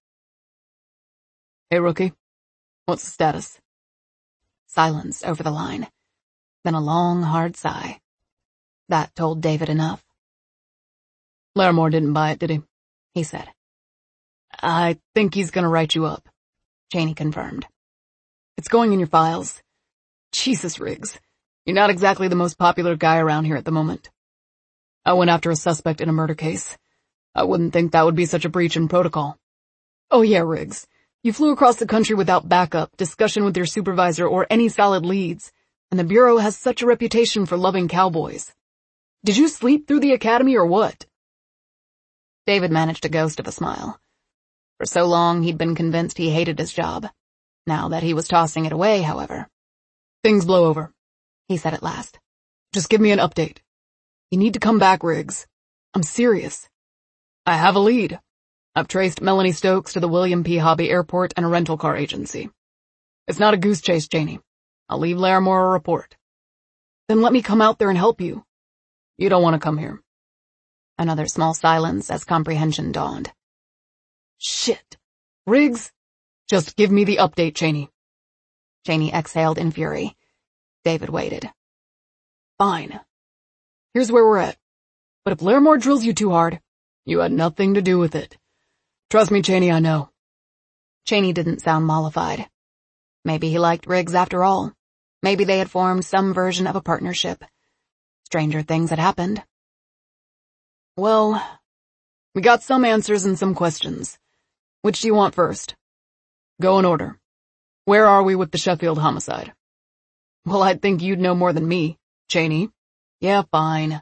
Hey, rookie. What's the status? Silence over the line. Then a long, hard sigh. That told David enough. Larimore didn't buy it, did he? He said. I think he's gonna write you up, Cheney confirmed. It's going in your files. Jesus, Riggs. You're not exactly the most popular guy around here at the moment. I went after a suspect in a murder case. I wouldn't think that would be such a breach in protocol. Oh yeah, Riggs. You flew across the country without backup, discussion with your supervisor, or any solid leads, and the Bureau has such a reputation for loving cowboys. Did you sleep through the academy or what? David managed a ghost of a smile. For so long he'd been convinced he hated his job. Now that he was tossing it away, however. Things blow over, he said at last. Just give me an update. You need to come back, Riggs. I'm serious. I have a lead. I've traced Melanie Stokes to the William P. Hobby Airport and a rental car agency. It's not a goose chase, Cheney. I'll leave Larimore a report. Then let me come out there and help you. You don't want to come here. Another small silence as comprehension dawned. Shit. Riggs, just give me the update, Cheney. Cheney exhaled in fury. David waited. Fine. Here's where we're at. But if Larimore drills you too hard, you had nothing to do with it. Trust me, Cheney, I know. Cheney didn't sound mollified. Maybe he liked Riggs after all. Maybe they had formed some version of a partnership. Stranger things had happened. Well, we got some answers and some questions. Which do you want first? Go in order. Where are we with the Sheffield homicide? Well, I'd think you'd know more than me, Cheney. Yeah, fine.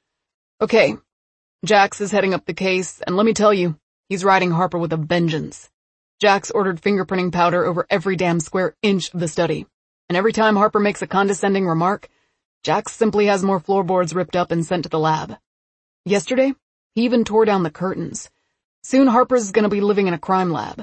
Okay, Jax is heading up the case, and let me tell you, he's riding Harper with a vengeance. Jax ordered fingerprinting powder over every damn square inch of the study, and every time Harper makes a condescending remark, Jax simply has more floorboards ripped up and sent to the lab. Yesterday, he even tore down the curtains. Soon Harper's gonna be living in a crime lab.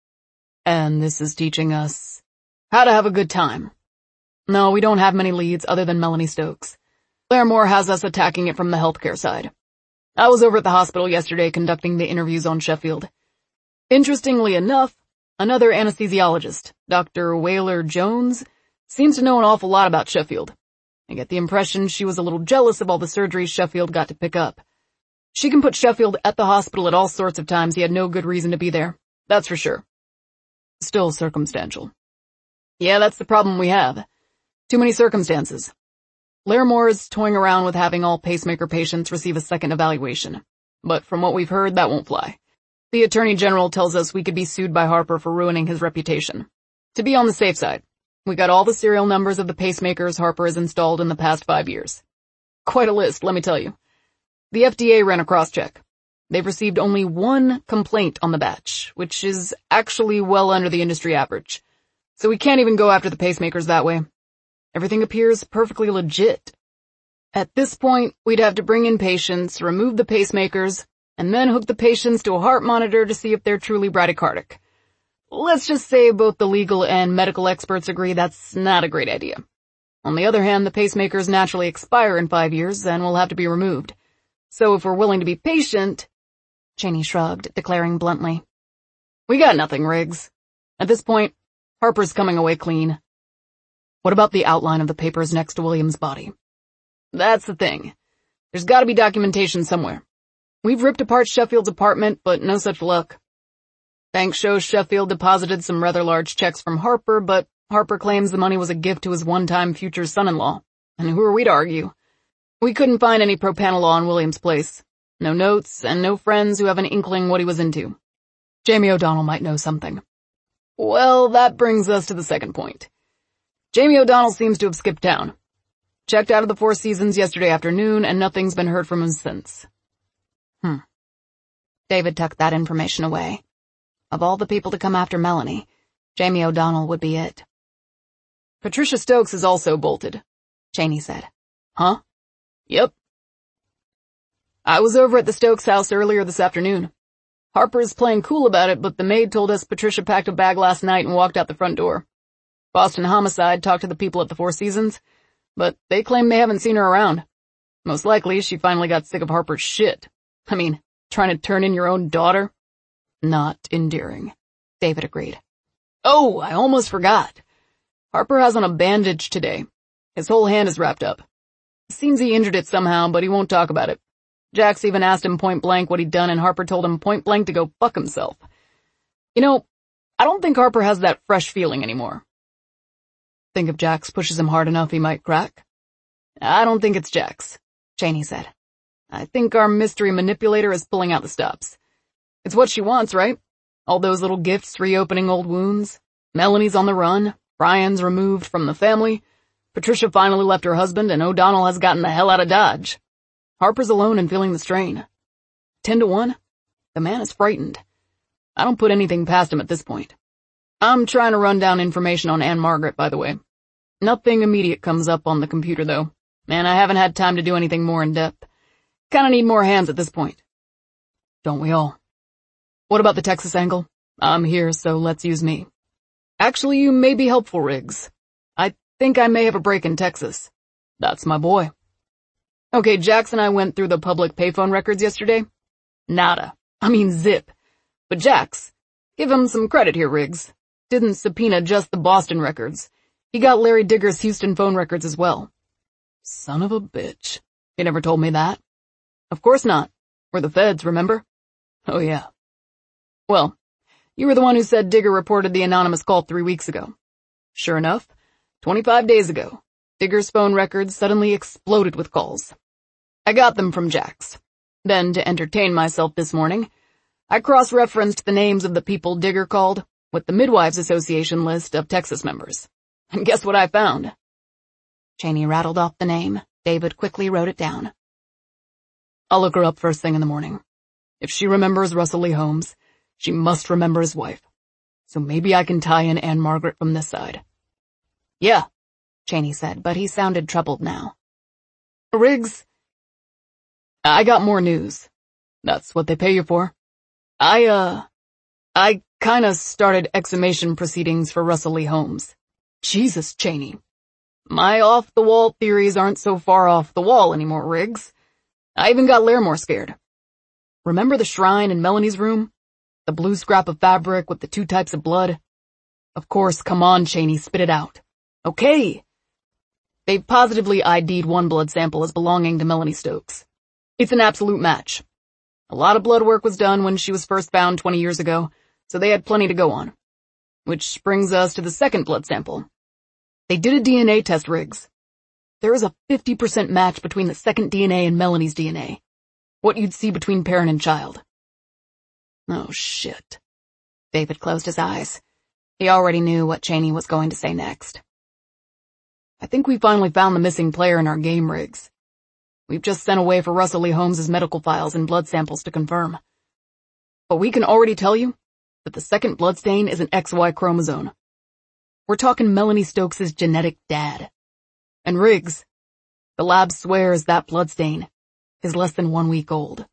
And this is teaching us how to have a good time. No, we don't have many leads other than Melanie Stokes. Larimore has us attacking it from the healthcare side. I was over at the hospital yesterday conducting the interviews on Sheffield. Interestingly enough, another anesthesiologist, Dr. Whaler Jones, seems to know an awful lot about Sheffield. I get the impression she was a little jealous of all the surgeries Sheffield got to pick up. She can put Sheffield at the hospital at all sorts of times he had no good reason to be there. That's for sure. Still circumstantial. Yeah, that's the problem we have. Too many circumstances. Larimore is toying around with having all pacemaker patients receive a second evaluation. But from what we've heard, that won't fly. The Attorney General tells us we could be sued by Harper for ruining his reputation. To be on the safe side, we got all the serial numbers of the pacemakers Harper has installed in the past 5 years. Quite a list, let me tell you. The FDA ran a cross-check. They've received only one complaint on the batch, which is actually well under the industry average. So we can't even go after the pacemakers that way. Everything appears perfectly legit. At this point, we'd have to bring in patients, remove the pacemakers, and then hook the patients to a heart monitor to see if they're truly bradycardic. Let's just say both the legal and medical experts agree that's not a great idea. On the other hand, the pacemakers naturally expire in 5 years and will have to be removed. So if we're willing to be patient, Cheney shrugged, declaring bluntly, we got nothing, Riggs. At this point, Harper's coming away clean. What about the outline of the papers next to William's body? That's the thing. There's gotta be documentation somewhere. We've ripped apart Sheffield's apartment, but no such luck. Bank shows Sheffield deposited some rather large checks from Harper, but Harper claims the money was a gift to his one-time future son-in-law. And who are we to argue? We couldn't find any propanolol in William's place. No notes, and no friends who have an inkling what he was into. Jamie O'Donnell might know something. Well, that brings us to the second point. Jamie O'Donnell seems to have skipped town. Checked out of the Four Seasons yesterday afternoon, and nothing's been heard from him since. David tucked that information away. Of all the people to come after Melanie, Jamie O'Donnell would be it. Patricia Stokes is also bolted, Chaney said. Huh? Yep. I was over at the Stokes house earlier this afternoon. Harper's playing cool about it, but the maid told us Patricia packed a bag last night and walked out the front door. Boston Homicide talked to the people at the Four Seasons, but they claim they haven't seen her around. Most likely, she finally got sick of Harper's shit. I mean, trying to turn in your own daughter? Not endearing, David agreed. Oh, I almost forgot. Harper has on a bandage today. His whole hand is wrapped up. Seems he injured it somehow, but he won't talk about it. Jax even asked him point blank what he'd done, and Harper told him point blank to go fuck himself. You know, I don't think Harper has that fresh feeling anymore. Think if Jax pushes him hard enough, he might crack? I don't think it's Jax, Chaney said. I think our mystery manipulator is pulling out the stops. It's what she wants, right? All those little gifts reopening old wounds. Melanie's on the run. Brian's removed from the family. Patricia finally left her husband, and O'Donnell has gotten the hell out of Dodge. Harper's alone and feeling the strain. 10-1? The man is frightened. I don't put anything past him at this point. I'm trying to run down information on Anne Margaret, by the way. Nothing immediate comes up on the computer, though, and I haven't had time to do anything more in depth. Kinda need more hands at this point. Don't we all? What about the Texas angle? I'm here, so let's use me. Actually, you may be helpful, Riggs. I think I may have a break in Texas. That's my boy. Okay, Jax and I went through the public payphone records yesterday. Nada. I mean zip. But Jax, give him some credit here, Riggs. Didn't subpoena just the Boston records. He got Larry Digger's Houston phone records as well. Son of a bitch. He never told me that. Of course not. We're the feds, remember? Oh yeah. Well, you were the one who said Digger reported the anonymous call 3 weeks ago. Sure enough, 25 days ago, Digger's phone records suddenly exploded with calls. I got them from Jax. Then, to entertain myself this morning, I cross-referenced the names of the people Digger called with the Midwives Association list of Texas members. And guess what I found? Chaney rattled off the name. David quickly wrote it down. I'll look her up first thing in the morning. If she remembers Russell Lee Holmes, she must remember his wife. So maybe I can tie in Anne Margaret from this side. Yeah, Chaney said, but he sounded troubled now. Riggs, I got more news. That's what they pay you for. I kinda started exhumation proceedings for Russell Lee Holmes. Jesus, Chaney. My off-the-wall theories aren't so far off the wall anymore, Riggs. I even got Larimore scared. Remember the shrine in Melanie's room? The blue scrap of fabric with the 2 types of blood? Of course, come on, Chaney, spit it out. Okay. They've positively ID'd one blood sample as belonging to Melanie Stokes. It's an absolute match. A lot of blood work was done when she was first found 20 years ago, so they had plenty to go on. Which brings us to the second blood sample. They did a DNA test, Riggs. There is a 50% match between the second DNA and Melanie's DNA. What you'd see between parent and child. Oh, shit. David closed his eyes. He already knew what Chaney was going to say next. I think we finally found the missing player in our game, Riggs. We've just sent away for Russell Lee Holmes' medical files and blood samples to confirm. But we can already tell you that the second bloodstain is an XY chromosome. We're talking Melanie Stokes' genetic dad. And Riggs, the lab swears that bloodstain is less than 1 week old.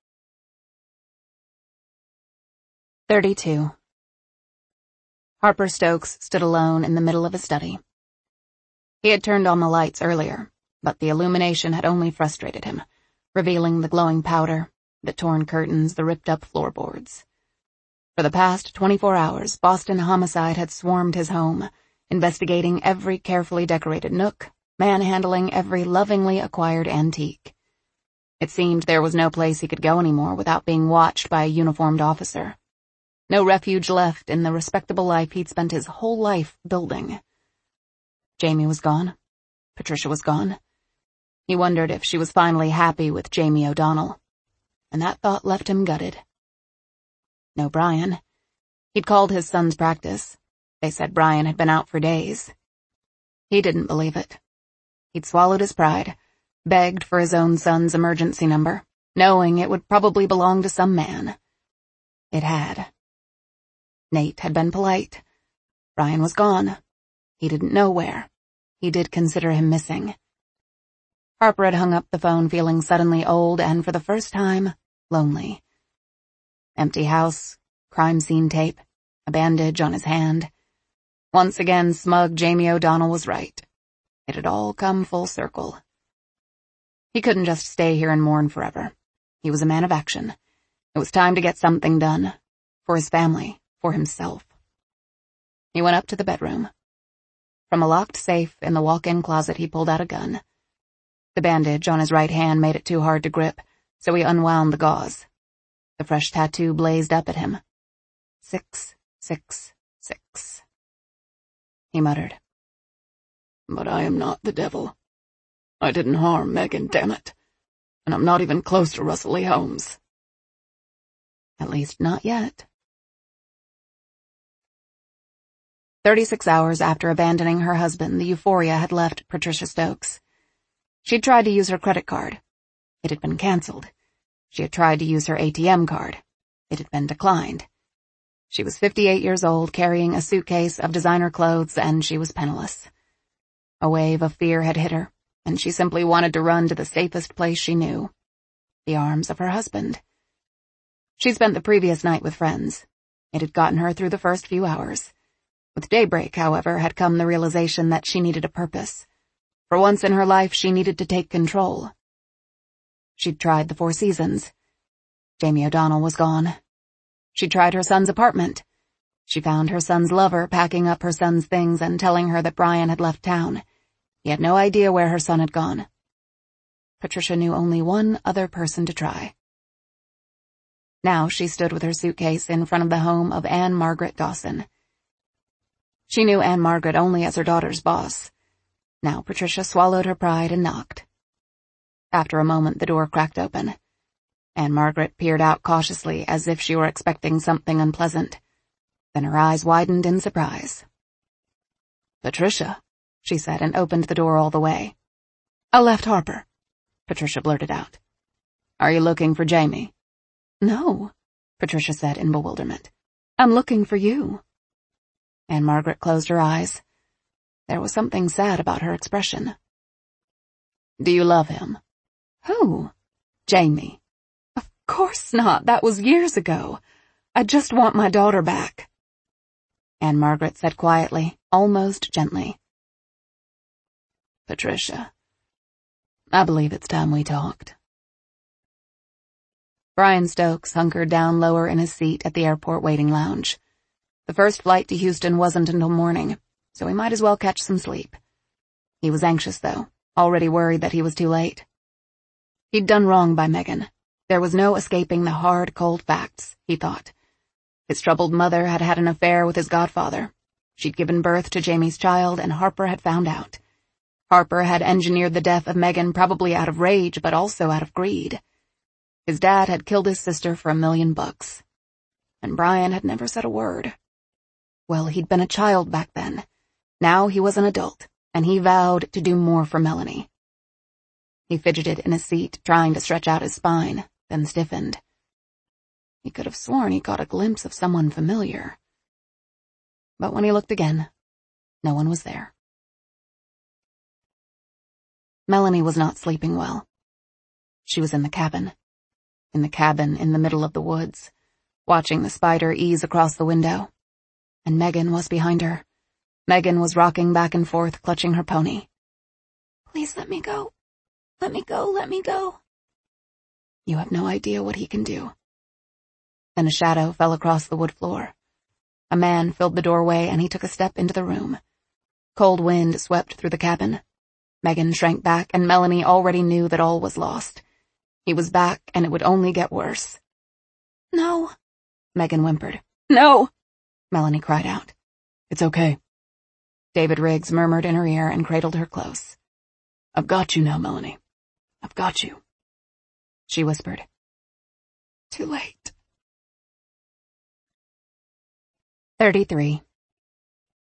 32. Harper Stokes stood alone in the middle of his study. He had turned on the lights earlier, but the illumination had only frustrated him, revealing the glowing powder, the torn curtains, the ripped-up floorboards. For the past 24 hours, Boston Homicide had swarmed his home, investigating every carefully decorated nook, manhandling every lovingly acquired antique. It seemed there was no place he could go anymore without being watched by a uniformed officer. No refuge left in the respectable life he'd spent his whole life building. Jamie was gone. Patricia was gone. He wondered if she was finally happy with Jamie O'Donnell, and that thought left him gutted. No Brian. He'd called his son's practice. They said Brian had been out for days. He didn't believe it. He'd swallowed his pride, begged for his own son's emergency number, knowing it would probably belong to some man. It had. Nate had been polite. Brian was gone. He didn't know where. He did consider him missing. Harper had hung up the phone feeling suddenly old and, for the first time, lonely. Empty house, crime scene tape, a bandage on his hand. Once again, smug Jamie O'Donnell was right. It had all come full circle. He couldn't just stay here and mourn forever. He was a man of action. It was time to get something done. For his family, for himself. He went up to the bedroom. From a locked safe in the walk-in closet he pulled out a gun. The bandage on his right hand made it too hard to grip, so he unwound the gauze. The fresh tattoo blazed up at him. 666. He muttered. But I am not the devil. I didn't harm Megan, damn it. And I'm not even close to Russell Lee Holmes. At least not yet. 36 hours after abandoning her husband, the euphoria had left Patricia Stokes. She'd tried to use her credit card. It had been canceled. She had tried to use her ATM card. It had been declined. She was 58 years old, carrying a suitcase of designer clothes, and she was penniless. A wave of fear had hit her, and she simply wanted to run to the safest place she knew. The arms of her husband. She'd spent the previous night with friends. It had gotten her through the first few hours. With daybreak, however, had come the realization that she needed a purpose. For once in her life, she needed to take control. She'd tried the Four Seasons. Jamie O'Donnell was gone. She tried her son's apartment. She found her son's lover packing up her son's things and telling her that Brian had left town. He had no idea where her son had gone. Patricia knew only one other person to try. Now she stood with her suitcase in front of the home of Anne Margaret Dawson. She knew Anne Margaret only as her daughter's boss. Now Patricia swallowed her pride and knocked. After a moment, the door cracked open. Anne Margaret peered out cautiously as if she were expecting something unpleasant. Then her eyes widened in surprise. Patricia, she said, and opened the door all the way. I left Harper, Patricia blurted out. Are you looking for Jamie? No, Patricia said in bewilderment. I'm looking for you. Anne Margaret closed her eyes. There was something sad about her expression. Do you love him? Who? Jamie. Of course not. That was years ago. I just want my daughter back. Anne Margaret said quietly, almost gently. Patricia, I believe it's time we talked. Brian Stokes hunkered down lower in his seat at the airport waiting lounge. The first flight to Houston wasn't until morning, so he might as well catch some sleep. He was anxious, though, already worried that he was too late. He'd done wrong by Megan. There was no escaping the hard, cold facts, he thought. His troubled mother had had an affair with his godfather. She'd given birth to Jamie's child, and Harper had found out. Harper had engineered the death of Megan probably out of rage, but also out of greed. His dad had killed his sister for $1 million. And Brian had never said a word. Well, he'd been a child back then. Now he was an adult, and he vowed to do more for Melanie. He fidgeted in his seat, trying to stretch out his spine, then stiffened. He could have sworn he caught a glimpse of someone familiar. But when he looked again, no one was there. Melanie was not sleeping well. She was in the cabin. In the middle of the woods, watching the spider ease across the window. And Megan was behind her. Megan was rocking back and forth, clutching her pony. Please let me go. Let me go, let me go. You have no idea what he can do. Then a shadow fell across the wood floor. A man filled the doorway, and he took a step into the room. Cold wind swept through the cabin. Megan shrank back, and Melanie already knew that all was lost. He was back, and it would only get worse. No, Megan whimpered. No, Melanie cried out. It's okay. David Riggs murmured in her ear and cradled her close. I've got you now, Melanie. I've got you. She whispered. Too late. 33.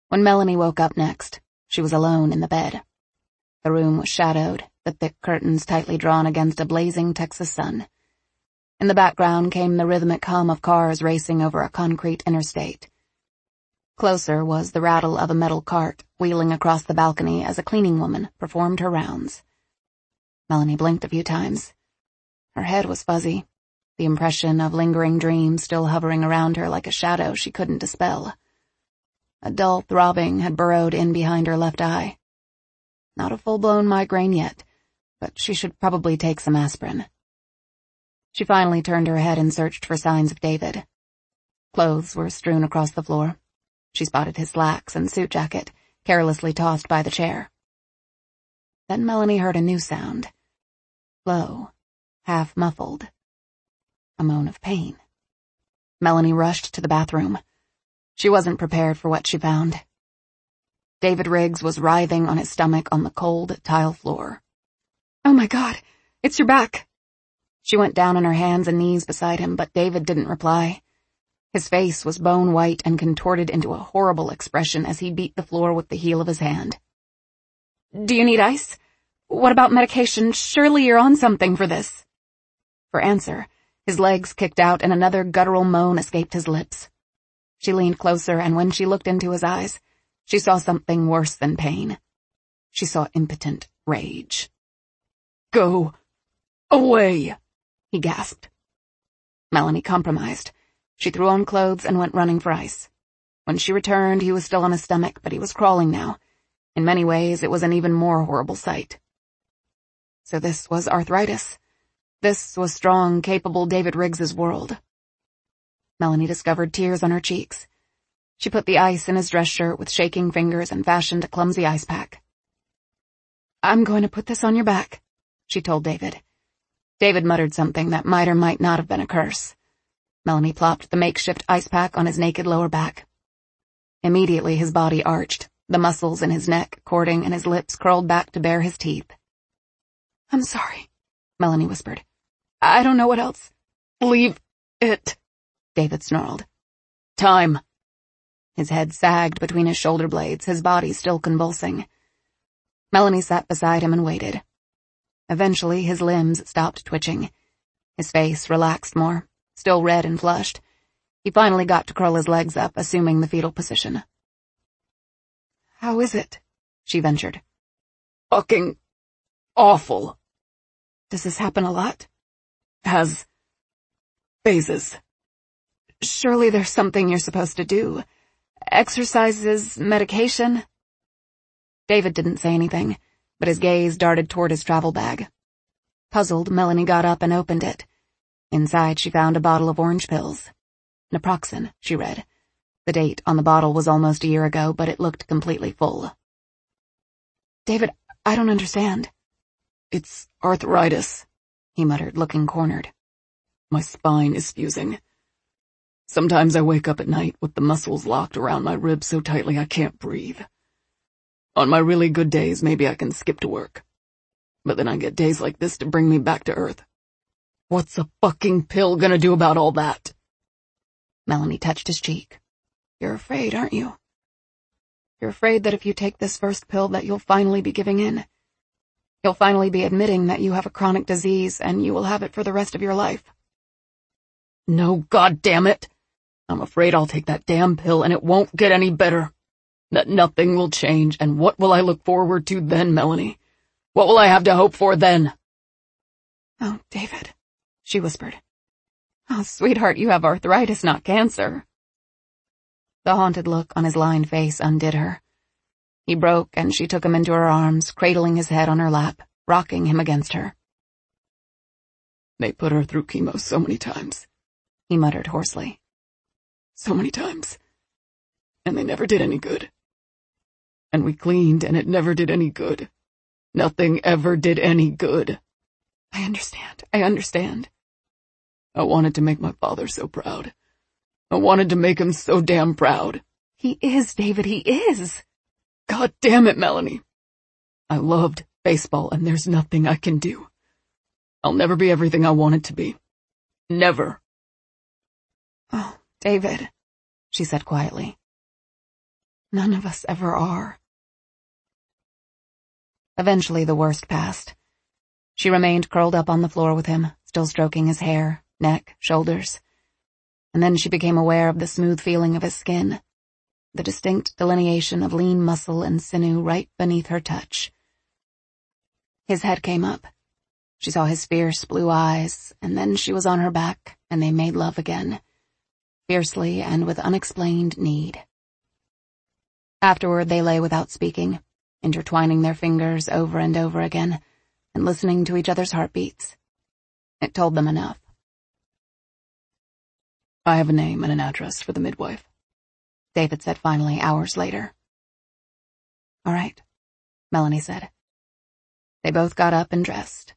When Melanie woke up next, she was alone in the bed. The room was shadowed, the thick curtains tightly drawn against a blazing Texas sun. In the background came the rhythmic hum of cars racing over a concrete interstate. Closer was the rattle of a metal cart wheeling across the balcony as a cleaning woman performed her rounds. Melanie blinked a few times. Her head was fuzzy, the impression of lingering dreams still hovering around her like a shadow she couldn't dispel. A dull throbbing had burrowed in behind her left eye. Not a full-blown migraine yet, but she should probably take some aspirin. She finally turned her head and searched for signs of David. Clothes were strewn across the floor. She spotted his slacks and suit jacket, carelessly tossed by the chair. Then Melanie heard a new sound. Low, half-muffled. A moan of pain. Melanie rushed to the bathroom. She wasn't prepared for what she found. David Riggs was writhing on his stomach on the cold tile floor. "Oh my God, it's your back." She went down on her hands and knees beside him, but David didn't reply. His face was bone-white and contorted into a horrible expression as he beat the floor with the heel of his hand. "Do you need ice? What about medication? Surely you're on something for this." For answer, his legs kicked out and another guttural moan escaped his lips. She leaned closer, and when she looked into his eyes, she saw something worse than pain. She saw impotent rage. "Go away," he gasped. Melanie compromised. She threw on clothes and went running for ice. When she returned, he was still on his stomach, but he was crawling now. In many ways, it was an even more horrible sight. So this was arthritis. This was strong, capable David Riggs's world. Melanie discovered tears on her cheeks. She put the ice in his dress shirt with shaking fingers and fashioned a clumsy ice pack. "I'm going to put this on your back," she told David. David muttered something that might or might not have been a curse. Melanie plopped the makeshift ice pack on his naked lower back. Immediately his body arched, the muscles in his neck cording and his lips curled back to bare his teeth. "I'm sorry," Melanie whispered. "I don't know what else." "Leave it," David snarled. "Time." His head sagged between his shoulder blades, his body still convulsing. Melanie sat beside him and waited. Eventually, his limbs stopped twitching. His face relaxed more, still red and flushed. He finally got to curl his legs up, assuming the fetal position. "How is it?" she ventured. "Fucking awful." "Does this happen a lot?" "Has phases." "Surely there's something you're supposed to do. Exercises, medication." David didn't say anything, but his gaze darted toward his travel bag. Puzzled, Melanie got up and opened it. Inside she found a bottle of orange pills. Naproxen, she read. The date on the bottle was almost a year ago, but it looked completely full. "David, I don't understand." "It's arthritis," he muttered, looking cornered. "My spine is fusing. Sometimes I wake up at night with the muscles locked around my ribs so tightly I can't breathe. On my really good days, maybe I can skip to work. But then I get days like this to bring me back to earth. What's a fucking pill gonna do about all that?" Melanie touched his cheek. "You're afraid, aren't you? You're afraid that if you take this first pill that you'll finally be giving in. You'll finally be admitting that you have a chronic disease and you will have it for the rest of your life." "No, goddammit. I'm afraid I'll take that damn pill and it won't get any better. That nothing will change, and what will I look forward to then, Melanie? What will I have to hope for then?" "Oh, David," she whispered. "Oh, sweetheart, you have arthritis, not cancer." The haunted look on his lined face undid her. He broke, and she took him into her arms, cradling his head on her lap, rocking him against her. "They put her through chemo so many times," he muttered hoarsely. "So many times. And they never did any good. And we cleaned, and it never did any good. Nothing ever did any good." I understand. I wanted to make my father so proud. I wanted to make him so damn proud. He is, David, he is. God damn it, Melanie. I loved baseball, and there's nothing I can do. I'll never be everything I wanted to be. Never. "Oh, David," she said quietly. None of us ever are. Eventually the worst passed. She remained curled up on the floor with him, still stroking his hair, neck, shoulders. And then she became aware of the smooth feeling of his skin, the distinct delineation of lean muscle and sinew right beneath her touch. His head came up. She saw his fierce blue eyes, and then she was on her back, and they made love again, fiercely and with unexplained need. Afterward they lay without speaking, intertwining their fingers over and over again, and listening to each other's heartbeats. It told them enough. I have a name and an address for the midwife, David said finally, hours later. All right, Melanie said. They both got up and dressed.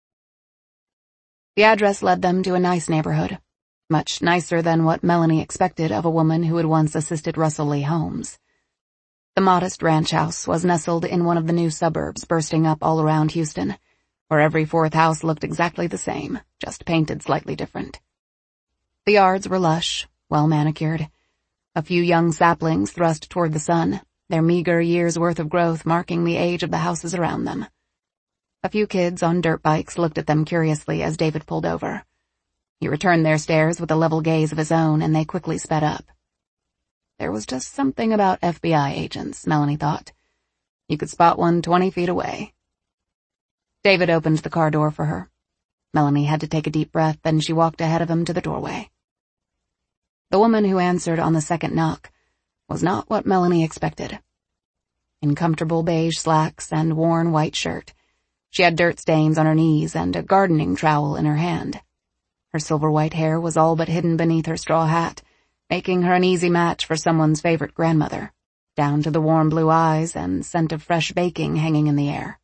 The address led them to a nice neighborhood, much nicer than what Melanie expected of a woman who had once assisted Russell Lee Holmes. The modest ranch house was nestled in one of the new suburbs bursting up all around Houston, where every fourth house looked exactly the same, just painted slightly different. The yards were lush, well manicured. A few young saplings thrust toward the sun, their meager year's worth of growth marking the age of the houses around them. A few kids on dirt bikes looked at them curiously as David pulled over. He returned their stares with a level gaze of his own, and they quickly sped up. There was just something about FBI agents, Melanie thought. You could spot one 20 feet away. David opened the car door for her. Melanie had to take a deep breath, then she walked ahead of him to the doorway. The woman who answered on the second knock was not what Melanie expected. In comfortable beige slacks and worn white shirt, she had dirt stains on her knees and a gardening trowel in her hand. Her silver white hair was all but hidden beneath her straw hat, making her an easy match for someone's favorite grandmother, down to the warm blue eyes and scent of fresh baking hanging in the air.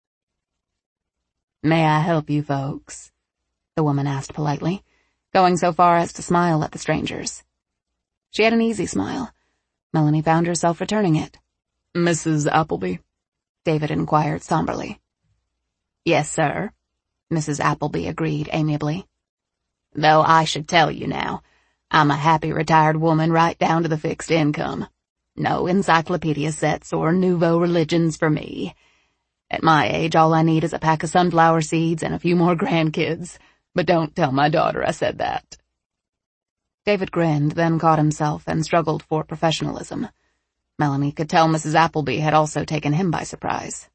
"May I help you folks?" the woman asked politely, going so far as to smile at the strangers. She had an easy smile. Melanie found herself returning it. "Mrs. Appleby?" David inquired somberly. "Yes, sir," Mrs. Appleby agreed amiably. "Though I should tell you now, I'm a happy retired woman right down to the fixed income. No encyclopedia sets or nouveau religions for me. At my age, all I need is a pack of sunflower seeds and a few more grandkids, but don't tell my daughter I said that." David grinned, then caught himself and struggled for professionalism. Melanie could tell Mrs. Appleby had also taken him by surprise.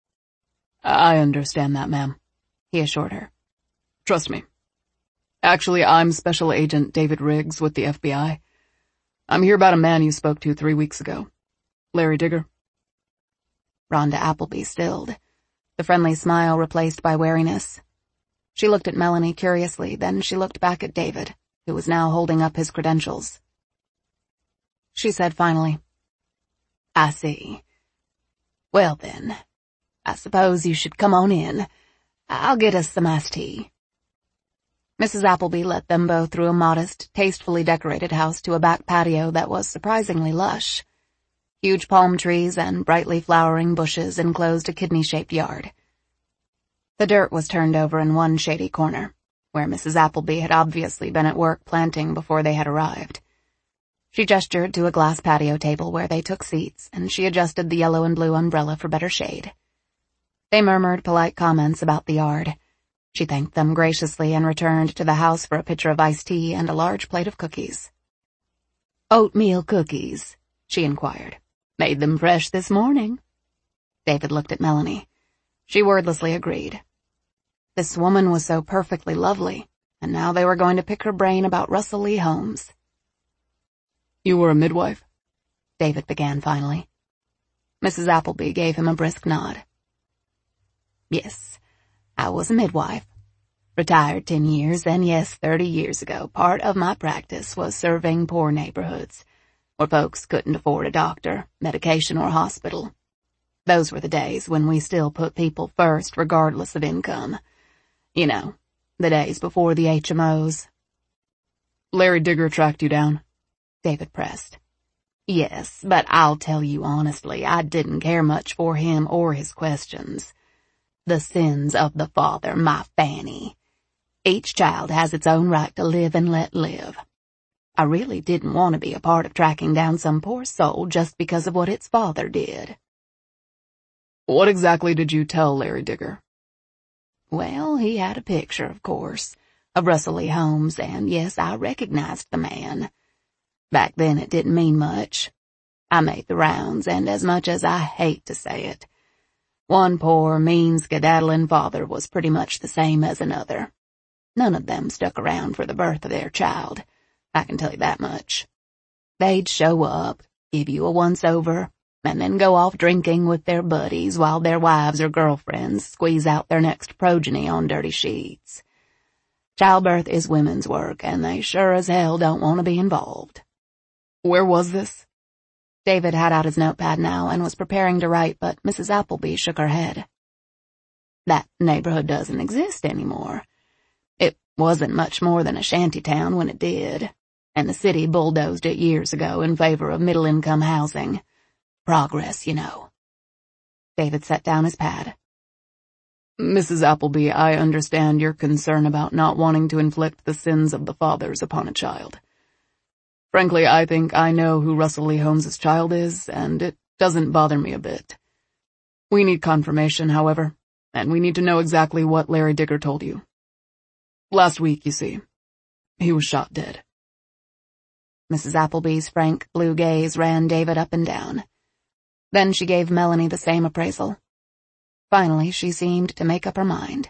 "I understand that, ma'am," he assured her. "Trust me. Actually, I'm Special Agent David Riggs with the FBI. I'm here about a man you spoke to 3 weeks ago. Larry Digger." Rhonda Appleby stilled, the friendly smile replaced by wariness. She looked at Melanie curiously, then she looked back at David, who was now holding up his credentials. She said finally, "I see. Well then, I suppose you should come on in. I'll get us some iced tea." Mrs. Appleby led them both through a modest, tastefully decorated house to a back patio that was surprisingly lush. Huge palm trees and brightly flowering bushes enclosed a kidney-shaped yard. The dirt was turned over in one shady corner, where Mrs. Appleby had obviously been at work planting before they had arrived. She gestured to a glass patio table where they took seats, and she adjusted the yellow and blue umbrella for better shade. They murmured polite comments about the yard. She thanked them graciously and returned to the house for a pitcher of iced tea and a large plate of cookies. "Oatmeal cookies?" she inquired. "Made them fresh this morning." David looked at Melanie. She wordlessly agreed. This woman was so perfectly lovely, and now they were going to pick her brain about Russell Lee Holmes. "You were a midwife?" David began finally. Mrs. Appleby gave him a brisk nod. "Yes, I was a midwife. Retired 10 years, and yes, 30 years ago, part of my practice was serving poor neighborhoods, where folks couldn't afford a doctor, medication, or hospital. Those were the days when we still put people first regardless of income. You know, the days before the HMOs. "Larry Digger tracked you down?" David pressed. "Yes, but I'll tell you honestly, I didn't care much for him or his questions. The sins of the father, my Fanny. Each child has its own right to live and let live. I really didn't want to be a part of tracking down some poor soul just because of what its father did. What exactly did you tell Larry Digger? Well, he had a picture, of course, of Russell Lee Holmes, and yes, I recognized the man. Back then it didn't mean much. I made the rounds, and as much as I hate to say it, one poor, mean, skedaddling father was pretty much the same as another. None of them stuck around for the birth of their child, I can tell you that much. They'd show up, give you a once-over, and then go off drinking with their buddies while their wives or girlfriends squeeze out their next progeny on dirty sheets. Childbirth is women's work, and they sure as hell don't want to be involved. Where was this? David had out his notepad now and was preparing to write, but Mrs. Appleby shook her head. That neighborhood doesn't exist anymore. It wasn't much more than a shanty town when it did, and the city bulldozed it years ago in favor of middle-income housing. Progress, you know. David set down his pad. Mrs. Appleby, I understand your concern about not wanting to inflict the sins of the fathers upon a child. Frankly, I think I know who Russell Lee Holmes's child is, and it doesn't bother me a bit. We need confirmation, however, and we need to know exactly what Larry Digger told you. Last week, you see, he was shot dead. Mrs. Appleby's frank blue gaze ran David up and down. Then she gave Melanie the same appraisal. Finally, she seemed to make up her mind.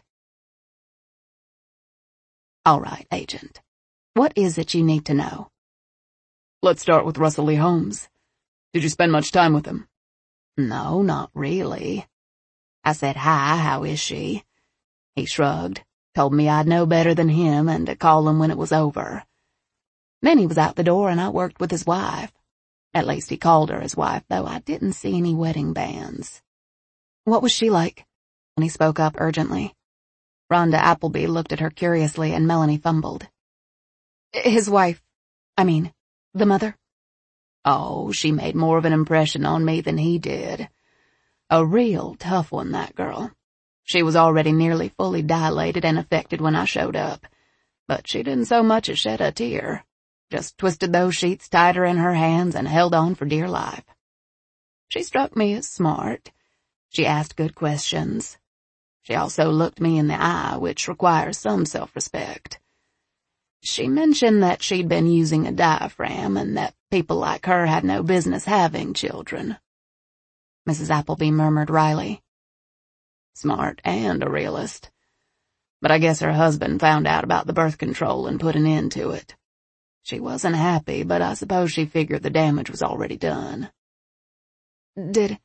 All right, Agent. What is it you need to know? Let's start with Russell Lee Holmes. Did you spend much time with him? No, not really. I said, "Hi, how is she?" He shrugged, told me I'd know better than him and to call him when it was over. Then he was out the door and I worked with his wife. At least he called her his wife, though I didn't see any wedding bands. What was she like? When he spoke up urgently. Rhonda Appleby looked at her curiously and Melanie fumbled. His wife, the mother? Oh, she made more of an impression on me than he did. A real tough one, that girl. She was already nearly fully dilated and affected when I showed up, but she didn't so much as shed a tear. Just twisted those sheets tighter in her hands and held on for dear life. She struck me as smart. She asked good questions. She also looked me in the eye, which requires some self-respect. She mentioned that she'd been using a diaphragm and that people like her had no business having children. Mrs. Appleby murmured wryly. Smart and a realist. But I guess her husband found out about the birth control and put an end to it. She wasn't happy, but I suppose she figured the damage was already done. Did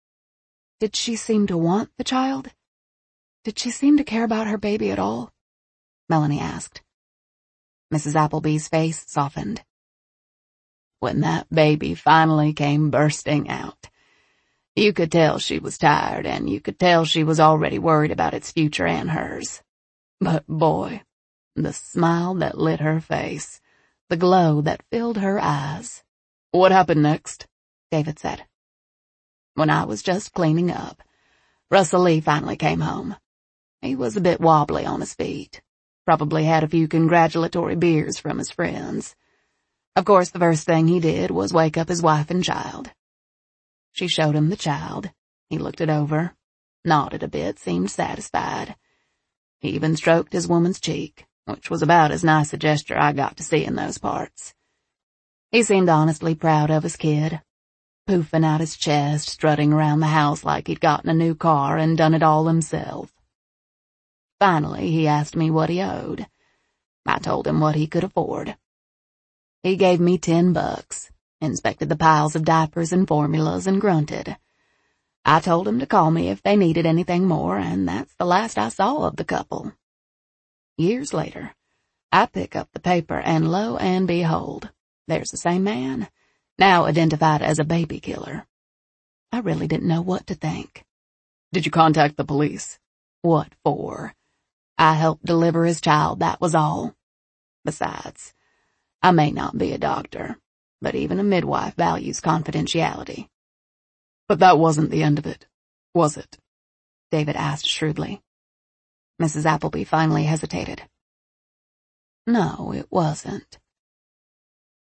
she seem to want the child? Did she seem to care about her baby at all? Melanie asked. Mrs. Appleby's face softened. When that baby finally came bursting out, you could tell she was tired, and you could tell she was already worried about its future and hers. But boy, the smile that lit her face, the glow that filled her eyes. What happened next? David said. When I was just cleaning up, Russell Lee finally came home. He was a bit wobbly on his feet. Probably had a few congratulatory beers from his friends. Of course, the first thing he did was wake up his wife and child. She showed him the child. He looked it over, nodded a bit, seemed satisfied. He even stroked his woman's cheek, which was about as nice a gesture I got to see in those parts. He seemed honestly proud of his kid, poofing out his chest, strutting around the house like he'd gotten a new car and done it all himself. Finally, he asked me what he owed. I told him what he could afford. He gave me $10, inspected the piles of diapers and formulas, and grunted. I told him to call me if they needed anything more, and that's the last I saw of the couple. Years later, I pick up the paper, and lo and behold, there's the same man, now identified as a baby killer. I really didn't know what to think. Did you contact the police? What for? I helped deliver his child, that was all. Besides, I may not be a doctor, but even a midwife values confidentiality. But that wasn't the end of it, was it? David asked shrewdly. Mrs. Appleby finally hesitated. No, it wasn't.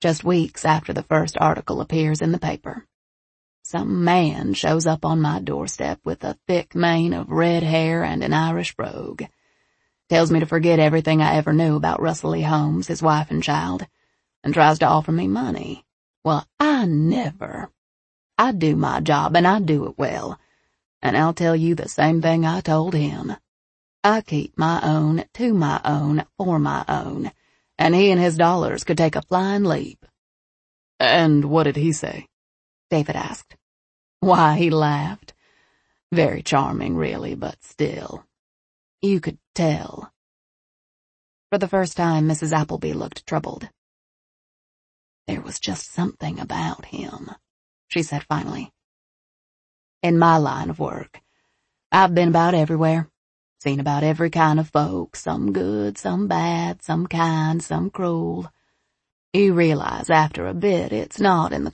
Just weeks after the first article appears in the paper, some man shows up on my doorstep with a thick mane of red hair and an Irish brogue. Tells me to forget everything I ever knew about Russell E. Holmes, his wife and child, and tries to offer me money. Well, I never. I do my job, and I do it well. And I'll tell you the same thing I told him. I keep my own, to my own, for my own, and he and his dollars could take a flying leap. And what did he say? David asked. Why, he laughed. Very charming, really, but still. You could tell. For the first time, Mrs. Appleby looked troubled. There was just something about him, she said finally. In my line of work, I've been about everywhere, seen about every kind of folk, some good, some bad, some kind, some cruel. You realize after a bit it's not in the